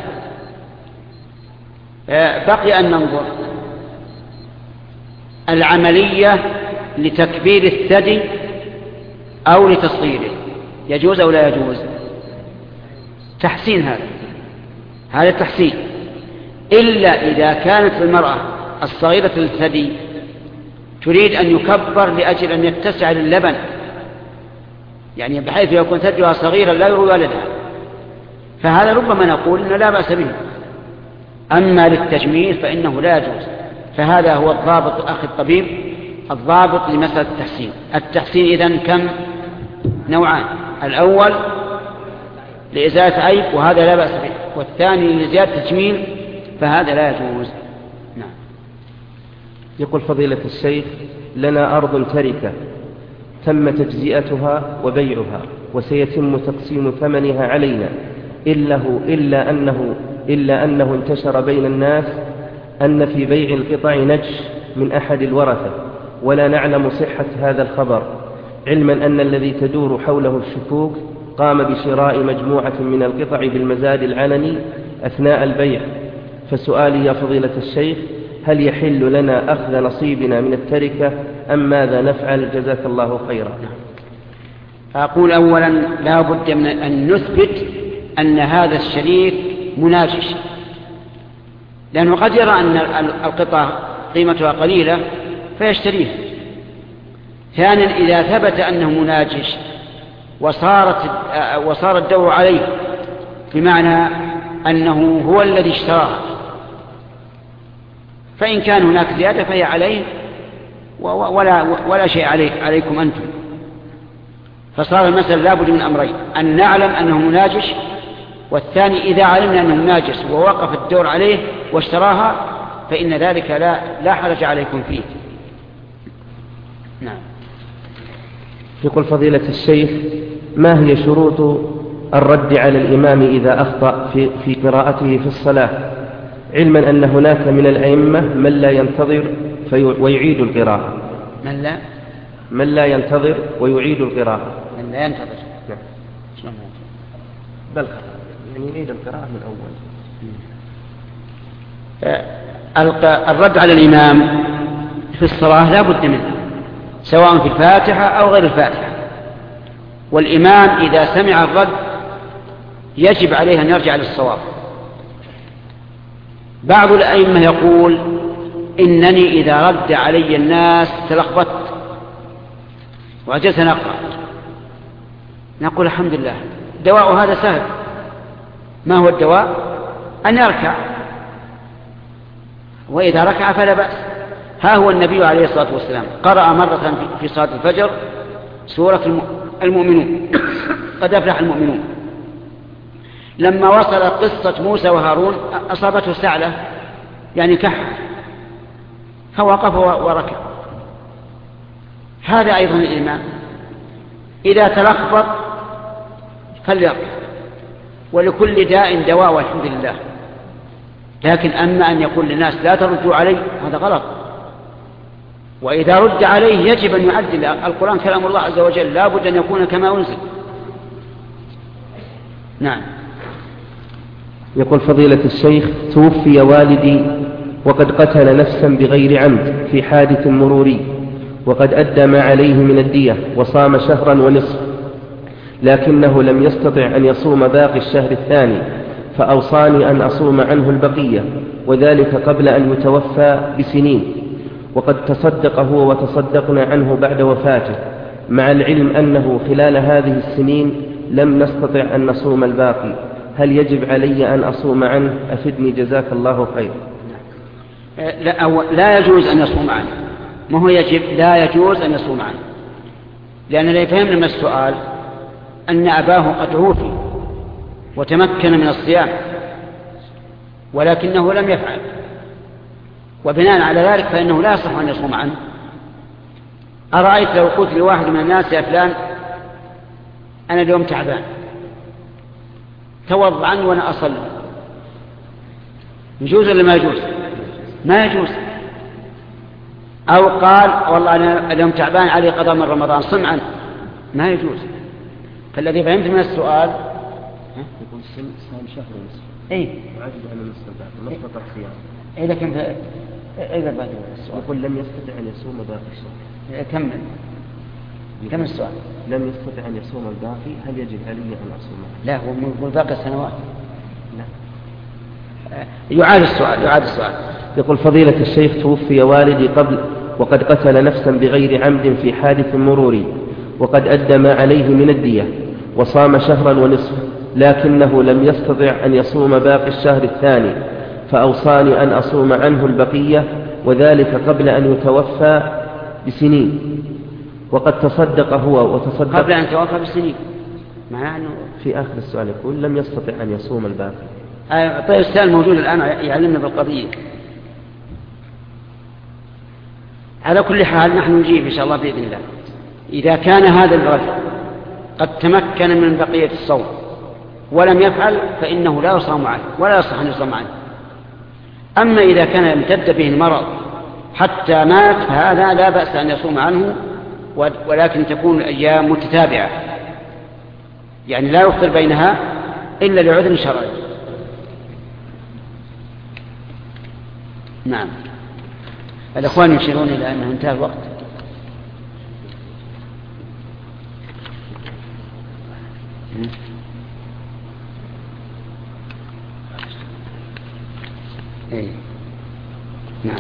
بقي أن ننظر العملية لتكبير الثدي أو لتصغيره، يجوز أو لا يجوز؟ تحسين، هذا هذا تحسين، إلا إذا كانت المرأة الصغيرة الثدي تريد أن يكبر لأجل أن يتسع للبن، يعني بحيث يكون ثديها صغيرا لا يروي ولدها، فهذا ربما نقول إنه لا بأس به. أما للتجميل فإنه لا يجوز. فهذا هو الضابط أخي الطبيب، الضابط لمسألة التحسين. التحسين إذن كم نوعان: الأول لإزالة عيب وهذا لا بأس به، والثاني لزيادة تجميل فهذا لا يجوز. نعم. يقول فضيلة الشيخ: لنا أرض تركة تم تجزئتها وبيعها وسيتم تقسيم ثمنها علينا، إلا, إلا, أنه إلا أنه انتشر بين الناس أن في بيع القطع نجش من أحد الورثة، ولا نعلم صحة هذا الخبر، علما أن الذي تدور حوله الشكوك قام بشراء مجموعة من القطع بالمزاد العلني أثناء البيع. فسؤالي يا فضيلة الشيخ: هل يحل لنا أخذ نصيبنا من التركة أم ماذا نفعل؟ جزاك الله خيرا. أقول أولا لا بد من أن نثبت أن هذا الشريك مناجش، لأنه قد يرى أن القطع قيمتها قليلة فيشتريها. ثانيا إذا ثبت أنه مناجش وصارت وصار الدور عليه، بمعنى أنه هو الذي اشتراها، فإن كان هناك زيادة فهي عليه ولا, ولا شيء عليك عليكم أنتم. فصار المسألة لا بد من أمرين: أن نعلم أنه مناجش، والثاني إذا علمنا أنه مناجش ووقف الدور عليه واشتراها فإن ذلك لا, لا حرج عليكم فيه. نعم. يقول فضيلة الشيخ: ما هي شروط الرد على الإمام إذا أخطأ في, في قراءته في الصلاة، علما أن هناك من الأئمة من لا ينتظر ويعيد القراءة؟ من لا من لا ينتظر ويعيد القراءة. من لا ينتظر نعم. بل يعني يعيد القراءة من أول. الرد على الإمام في الصلاة لا بد منه، سواء في الفاتحة أو غير الفاتحة. والإمام إذا سمع الرد يجب عليه أن يرجع للصواب. بعض الأئمة يقول: إنني إذا رد علي الناس تلخبطت وعجزت أن أقرأ. نقول: الحمد لله، دواء هذا سهل. ما هو الدواء؟ أن يركع، وإذا ركع فلا بأس. ها هو النبي عليه الصلاة والسلام قرأ مرة في صلاة الفجر سورة المؤمنون قد أفلح المؤمنون. لما وصل قصة موسى وهارون أصابته سعلة يعني كحة فوقف وركع. هذا أيضا الإمام إذا تلخبط فليركع، ولكل داء دواء والحمد لله. لكن أما أن يقول للناس لا تردوا علي هذا غلط. وإذا رد عليه يجب أن يعدل. القرآن كلام الله عز وجل لا بد أن يكون كما أنزل. نعم. يقول فضيلة الشيخ توفي والدي وقد قتل نفسا بغير عمد في حادث مروري، وقد أدى ما عليه من الدية وصام شهرا ونصف، لكنه لم يستطع أن يصوم باقي الشهر الثاني، فأوصاني أن أصوم عنه البقية، وذلك قبل أن يتوفى بسنين، وقد تصدق هو وتصدقنا عنه بعد وفاته، مع العلم أنه خلال هذه السنين لم نستطع أن نصوم الباقي. هل يجب علي أن أصوم عنه؟ أفدني جزاك الله خير. لا, لا يجوز أن يصوم عنه. ما هو يجب؟ لا يجوز أن يصوم عنه، لأن لا يفهمنا من السؤال أن أباه قد عوفي وتمكن من الصيام ولكنه لم يفعل، وبناء على ذلك فإنه لا يصح أن يصوم عنه. أرأيت لو قلت لواحد من الناس يا فلان أنا اليوم تعبان توضأ عني وأنا أصلي، يجوز ولا ما يجوز؟ ما يجوز. أو قال والله أنا اليوم تعبان علي قضاء من رمضان صم عنه، ما يجوز. فالذي فهمت من السؤال يقول صام شهر ونصف اي وعجز عن النصف الباقي، ما استطاع صيام. اي لكن اذا بعد السؤال يقول لم يستطع ان يصوم باقي الشهر. كمل كم السؤال؟ لم يستطع ان يصوم الباقي، هل يجب علي ان اصوم؟ لا، هو من باقي السنوات. لا. يعاد السؤال يعاد السؤال. يقول فضيلة الشيخ توفي والدي قبل وقد قتل نفسا بغير عمد في حادث مروري، وقد أدى ما عليه من الدية وصام شهرا ونصف، لكنه لم يستطع أن يصوم باقي الشهر الثاني، فأوصاني أن أصوم عنه البقية، وذلك قبل أن يتوفى بسنين، وقد تصدق هو وتصدق قبل أن يتوفى بسنين. معناه أنه في آخر السؤال يقول لم يستطع أن يصوم الباقي. آه طيب السؤال موجود الآن يعلمنا بالقضية. على كل حال نحن نجيب إن شاء الله بإذن الله. إذا كان هذا الرجل قد تمكن من بقية الصوم ولم يفعل فإنه لا يصام عنه ولا يصح أن يصام عنه. أما إذا كان امتد به المرض حتى مات فهذا لا بأس أن يصوم عنه، ولكن تكون الأيام متتابعة، يعني لا يفطر بينها إلا لعذر شرعي. نعم. الأخوان يشيرون إلى أنه انتهى الوقت. إيه. نعم.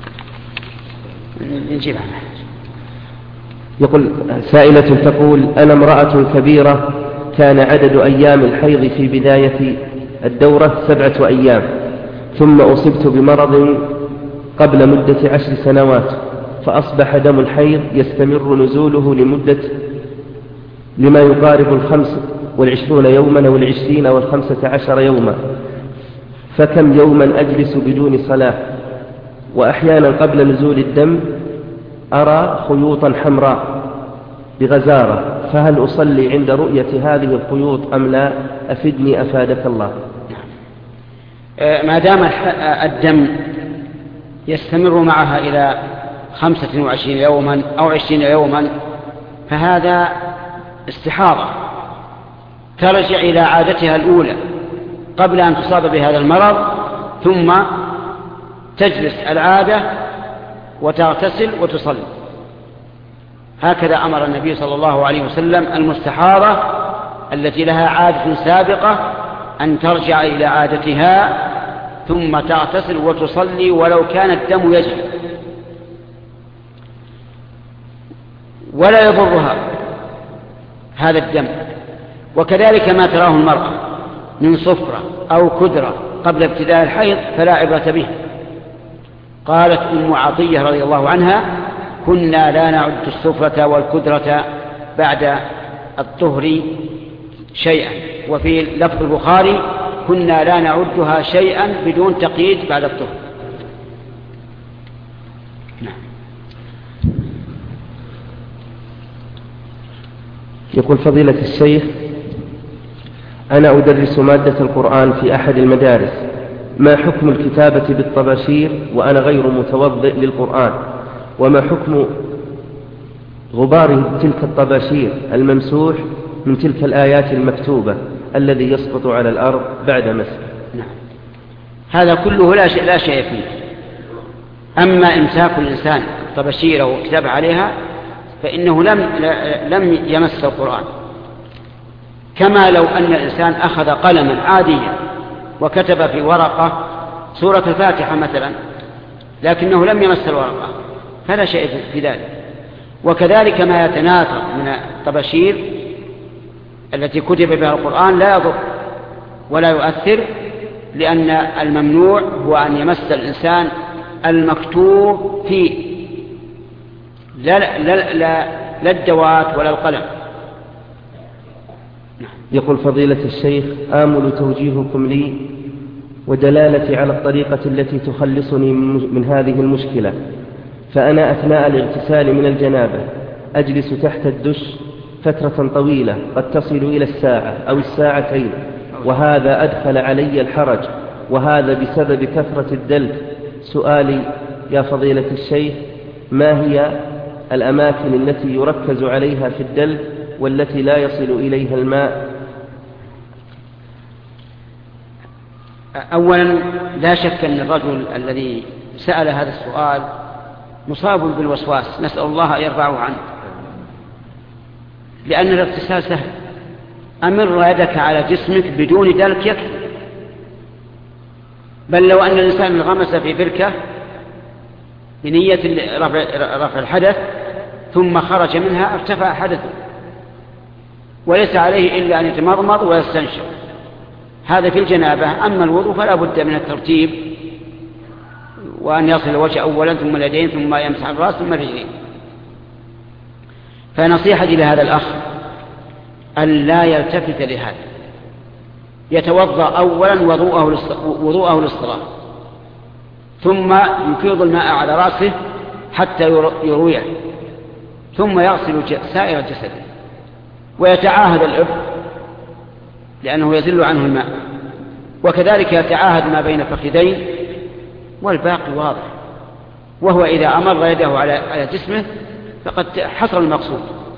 نجيب عنها. يقول سائلة تقول أنا امرأة كبيرة كان عدد أيام الحيض في بداية الدورة سبعة أيام، ثم أصبت بمرض قبل مدة عشر سنوات، فأصبح دم الحيض يستمر نزوله لمدة لما يقارب الخمس والعشرون يوما والعشرين والخمسة عشر يوما، فكم يوما أجلس بدون صلاة، وأحيانا قبل نزول الدم أرى خيوطا حمراء بغزارة، فهل أصلي عند رؤية هذه الخيوط أم لا؟ أفدني أفادك الله. ما دام الدم يستمر معها إلى خمسة وعشرين يوما أو عشرين يوما فهذا استحاضة ترجع إلى عادتها الأولى قبل أن تصاب بهذا المرض، ثم تجلس العادة وتغتسل وتصلي. هكذا أمر النبي صلى الله عليه وسلم المستحاضة التي لها عادة سابقة أن ترجع إلى عادتها ثم تغتسل وتصلي ولو كان الدم يجري، ولا يضرها هذا الدم. وكذلك ما تراه المرأة من صفرة أو كدرة قبل ابتداء الحيض فلا عبرة به، قالت أم عطية رضي الله عنها: كنا لا نعد السفرة والكدرة بعد الطهر شيئا. وفي لفظ البخاري: كنا لا نعدها شيئا بدون تقييد بعد الطهر. نعم. يقول فضيلة الشيخ: أنا أدرس مادة القرآن في أحد المدارس، ما حكم الكتابة بالطباشير وأنا غير متوضئ للقرآن؟ وما حكم غبار تلك الطباشير الممسوح من تلك الآيات المكتوبة الذي يسقط على الأرض بعد مسح؟ نعم. هذا كله لا شيء, لا شيء فيه. أما إمساك الإنسان طباشير وكتاب عليها فإنه لم, لم يمس القرآن، كما لو أن الإنسان أخذ قلما عاديا وكتب في ورقة سورة الفاتحة مثلا لكنه لم يمس الورقة، فلا شيء في ذلك. وكذلك ما يتناثر من الطباشير التي كتب بها القرآن لا يضر ولا يؤثر، لأن الممنوع هو أن يمس الإنسان المكتوب فيه، لا, لا, لا, لا الدوات ولا القلم. يقول فضيلة الشيخ: آمل توجيهكم لي ودلالتي على الطريقة التي تخلصني من هذه المشكلة. فأنا أثناء الاغتسال من الجنابة أجلس تحت الدش فترة طويلة قد تصل إلى الساعة أو الساعتين، وهذا أدخل علي الحرج، وهذا بسبب كثرة الدلك. سؤالي يا فضيلة الشيخ: ما هي الأماكن التي يركز عليها في الدلك والتي لا يصل إليها الماء؟ أولا لا شك أن الرجل الذي سأل هذا السؤال مصاب بالوسواس، نسأل الله أن يرفعه عنه، لأن الاغتسال سهل. أمر يدك على جسمك بدون دلك يكفي، بل لو أن الإنسان انغمس في بركة بنية رفع الحدث ثم خرج منها ارتفع حدثه، وليس عليه إلا أن يتمضمض ويستنشق، هذا في الجنابة. أما الوضوء فلا بد من الترتيب، وأن يصل الوجه أولا ثم اليدين ثم يمسح الرأس ثم الرجلين. فنصيحتي لهذا الأخ أن لا يلتفت لهذا، يتوضأ أولا وضوءه للصلاة ثم يفيض الماء على رأسه حتى يرويه، ثم يغسل سائر الجسد ويتعاهد الإبط لأنه يزل عنه الماء، وكذلك يتعاهد ما بين فخذين، والباقي واضح. وهو إذا أمر يده على جسمه فقد حصل المقصود.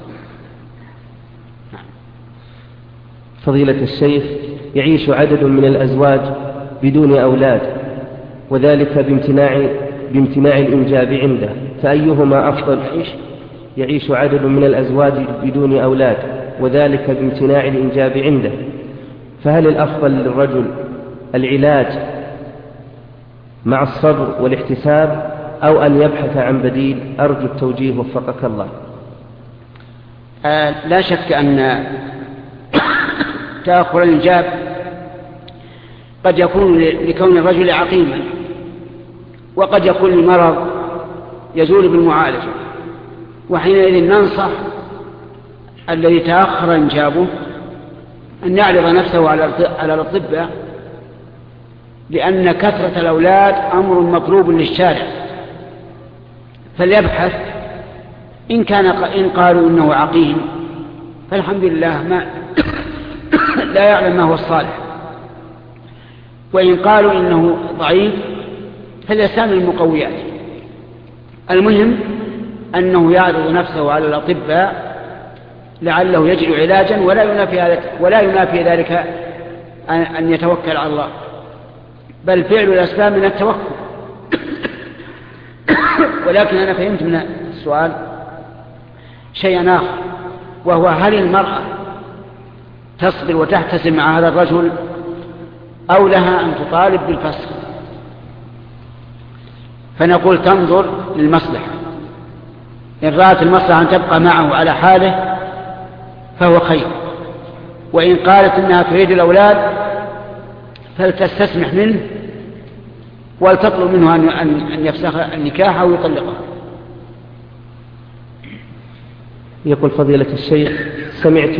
فضيلة الشيخ: يعيش عدد من الأزواج بدون أولاد، وذلك بامتناع, بامتناع الإنجاب عنده، فأيهما أفضل؟ يعيش عدد من الأزواج بدون أولاد وذلك بامتناع الإنجاب عنده، فهل الأفضل للرجل العلاج مع الصبر والاحتساب أو أن يبحث عن بديل؟ أرجو التوجيه وفقك الله. آه لا شك أن تأخر الإنجاب قد يكون لكون الرجل عقيما، وقد يكون المرض يزول بالمعالجة، وحينئذ ننصح الذي تأخر إنجابه أن يعرض نفسه على الأطباء، لأن كثرة الأولاد أمر مطلوب للشارع، فليبحث. إن كان إن قالوا إنه عقيم فالحمد لله ما لا يعلم ما هو الصالح، وإن قالوا إنه ضعيف فليستعمل المقويات. المهم أنه يعرض نفسه على الأطباء لعله يجد علاجا، ولا ينافي ذلك, ولا ينافي ذلك أن يتوكل على الله، بل فعل الأسباب من التوكل. ولكن أنا فهمت من السؤال شيئا آخر، وهو هل المرأة تصبر وتحتسب مع هذا الرجل أو لها أن تطالب بالفسخ؟ فنقول تنظر للمصلحة، إن رأت المصلحة أن تبقى معه على حاله فهو خير، وإن قالت إنها تريد الأولاد فلتستسمح منه ولتطلب منه أن يفسخ النكاح أو يطلقها. يقول فضيلة الشيخ سمعت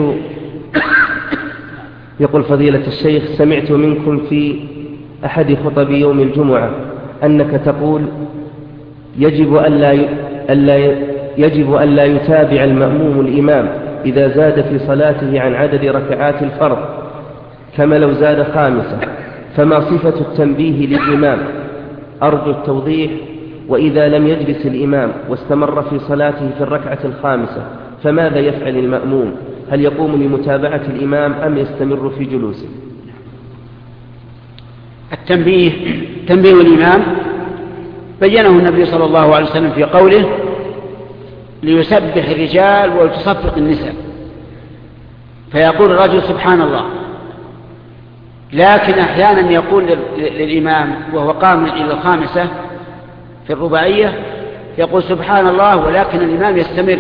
يقول فضيلة الشيخ سمعت منكم في أحد خطب يوم الجمعة أنك تقول يجب أن لا ألا يجب أن لا يتابع المأموم الإمام إذا زاد في صلاته عن عدد ركعات الفرض كما لو زاد خامسة، فما صفة التنبيه للإمام؟ أرجو التوضيح. وإذا لم يجلس الإمام واستمر في صلاته في الركعة الخامسة فماذا يفعل المأموم؟ هل يقوم لمتابعة الإمام أم يستمر في جلوسه؟ التنبيه تنبيه الإمام بينه النبي صلى الله عليه وسلم في قوله ليسبح الرجال ولتصفق النساء، فيقول الرجل سبحان الله، لكن أحيانا يقول للإمام وهو قام إلى الخامسة في الرباعية يقول سبحان الله ولكن الإمام يستمر،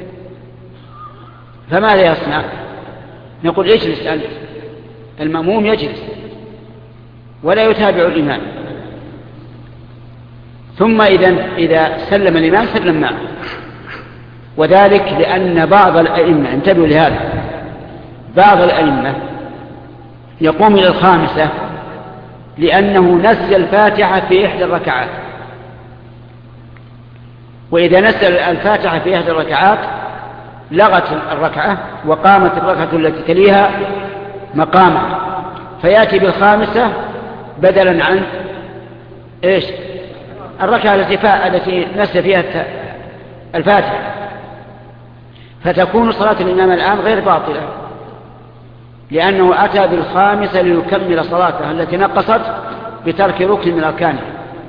فماذا يصنع؟ نقول اجلس أنت، المأموم يجلس ولا يتابع الإمام، ثم إذا إذا سلم الإمام سلم معه. وذلك لأن بعض الأئمة، انتبهوا لهذا، بعض الأئمة يقوم إلى الخامسة لأنه نسي الفاتحة في إحدى الركعات، وإذا نسي الفاتحة في إحدى الركعات لغت الركعة وقامت الركعة التي تليها مقامها، فيأتي بالخامسة بدلا عن إيش؟ الركعة التي التي نسي فيها الفاتحة، فتكون صلاة الإمام الآن غير باطلة لأنه أتى بالخامسة ليكمل صلاته التي نقصت بترك ركن من أركانها.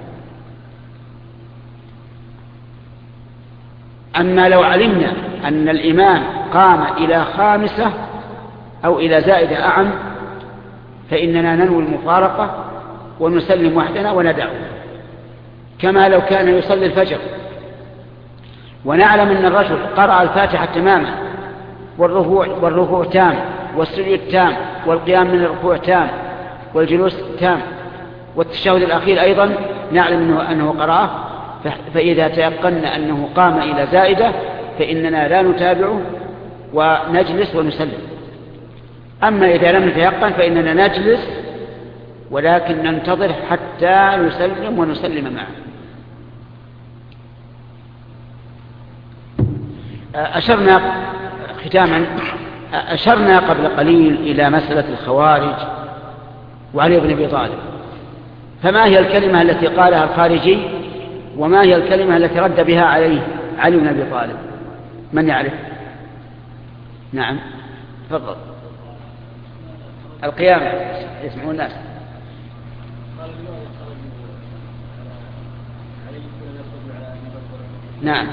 أما لو علمنا أن الإمام قام إلى خامسة أو إلى زائدة أعم فإننا ننوي المفارقة ونسلم وحدنا وندعو، كما لو كان يصلي الفجر ونعلم أن الرجل قرأ الفاتحة تماما والركوع والركوع تام والسجود تام والقيام من الركوع تام والجلوس تام والتشهد الأخير أيضا نعلم أنه, أنه قرأه، فإذا تيقنا أنه قام إلى زائدة فإننا لا نتابعه ونجلس ونسلم. أما إذا لم نتيقن فإننا نجلس ولكن ننتظر حتى نسلم ونسلم معه. أشرنا ختاما أشرنا قبل قليل إلى مسألة الخوارج وعلي بن أبي طالب، فما هي الكلمة التي قالها الخارجي وما هي الكلمة التي رد بها عليه علي بن أبي طالب؟ من يعرف؟ نعم تفضل. القيامة يسمعون الناس. نعم.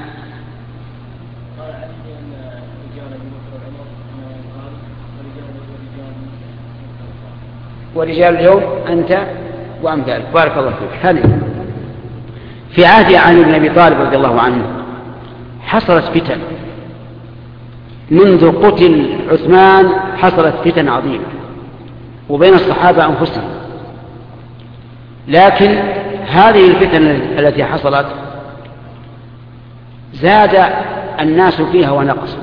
ورجال اليوم أنت وأمثالك. بارك الله فيك. هذه في عهد علي بن أبي طالب رضي الله عنه حصلت فتن، منذ قتل عثمان حصلت فتن عظيمة وبين الصحابة أنفسهم، لكن هذه الفتن التي حصلت زاد الناس فيها ونقصوا،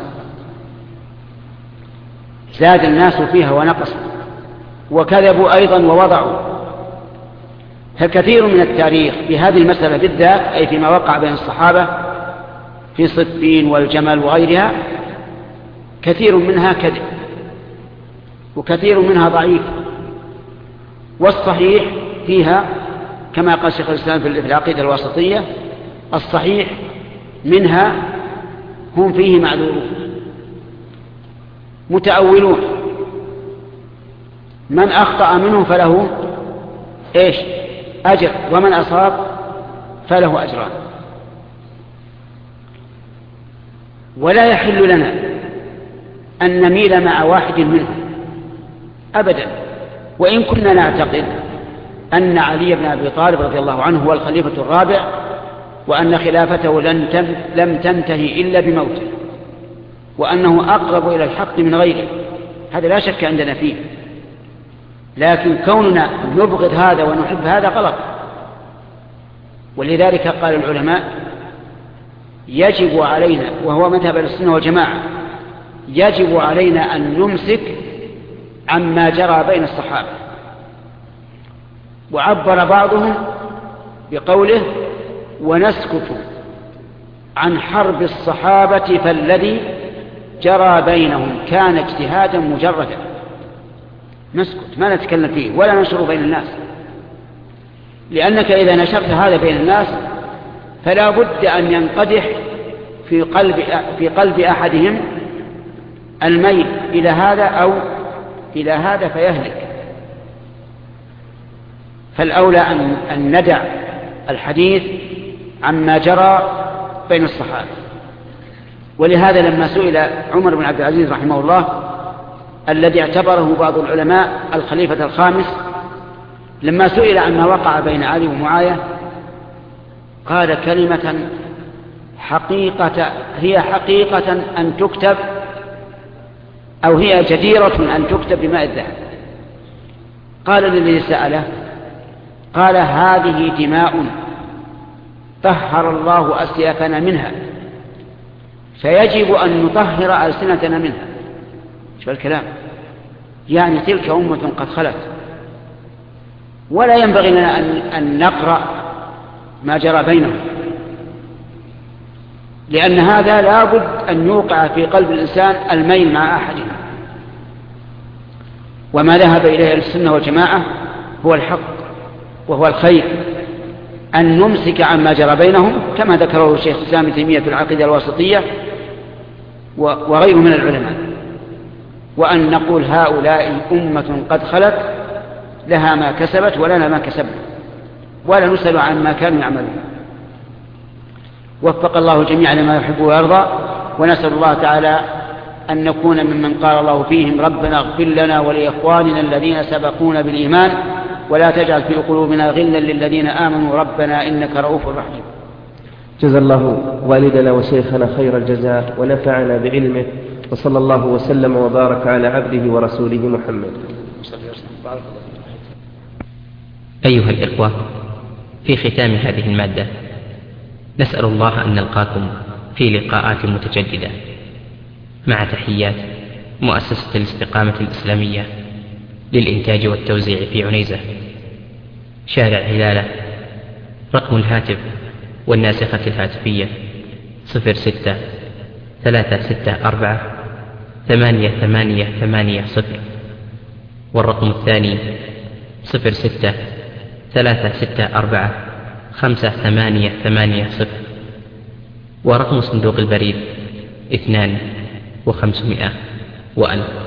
زاد الناس فيها ونقصوا وكذبوا أيضا ووضعوا. فكثير من التاريخ في هذه المسألة بالذات أي فيما وقع بين الصحابة في صفين والجمل وغيرها كثير منها كذب وكثير منها ضعيف، والصحيح فيها كما قال شيخ الإسلام في العقيدة الواسطية الصحيح منها هم فيه معذورون متأولون، من أخطأ منهم فله إيش؟ أجر، ومن أصاب فله أجران. ولا يحل لنا أن نميل مع واحد منهم أبدا، وإن كنا نعتقد أن علي بن أبي طالب رضي الله عنه هو الخليفة الرابع وأن خلافته لم تنتهي إلا بموته وأنه أقرب إلى الحق من غيره، هذا لا شك عندنا فيه، لكن كوننا نبغض هذا ونحب هذا غلط. ولذلك قال العلماء يجب علينا، وهو مذهب السنة والجماعة، يجب علينا أن نمسك عما جرى بين الصحابة. وعبر بعضهم بقوله ونسكت عن حرب الصحابة فالذي جرى بينهم كان اجتهادا مجردا. نسكت، ما نتكلم فيه ولا ننشره بين الناس، لأنك إذا نشرت هذا بين الناس فلا بد أن ينقدح في قلب, في قلب أحدهم الميل إلى هذا أو إلى هذا فيهلك. فالأولى أن, أن ندع الحديث عما جرى بين الصحابة. ولهذا لما سئل عمر بن عبد العزيز رحمه الله الذي اعتبره بعض العلماء الخليفة الخامس، لما سئل عما وقع بين علي ومعاوية قال كلمة حقيقة هي حقيقة أن تكتب أو هي جديرة أن تكتب بماء الذهب. قال للذي سأله قال هذه دماء طهر الله أسيافنا منها فيجب أن نطهر ألسنتنا منها. شو الكلام؟ يعني تلك أمة قد خلت، ولا ينبغي لنا أن نقرأ ما جرى بينهم، لأن هذا لا بد أن يوقع في قلب الإنسان الميل مع أحدهم. وما ذهب إليه السنة والجماعة هو الحق وهو الخير، أن نمسك عما جرى بينهم كما ذكره الشيخ الإسلام ابن تيمية في العقيدة الواسطية وغيره من العلماء، وأن نقول هؤلاء أمة قد خلت لها ما كسبت ولنا ما كسبنا، ولا نسأل عن ما كانوا يعملون. وفق الله الجميع لما يحب ويرضى، ونسأل الله تعالى أن نكون ممن قال الله فيهم ربنا اغفر لنا ولإخواننا الذين سبقونا بالإيمان ولا تجعل في قلوبنا غلا للذين آمنوا ربنا إنك رؤوف رحيم. جزا الله والدنا وشيخنا خير الجزاء ونفعنا بعلمه، وصلى الله وسلم وبارك على عبده ورسوله محمد. أيها الإخوة، في ختام هذه المادة نسأل الله أن نلقاكم في لقاءات متجددة، مع تحيات مؤسسة الاستقامة الإسلامية للإنتاج والتوزيع في عنيزة، شارع هلالة. رقم الهاتف والناسخة الهاتفية صفر ستة ثلاثة ستة أربعة ثمانية ثمانية ثمانية صفر، والرقم الثاني صفر ستة ثلاثة ستة أربعة خمسة ثمانية ثمانية صفر، ورقم صندوق البريد اثنان وخمسمائة وألف.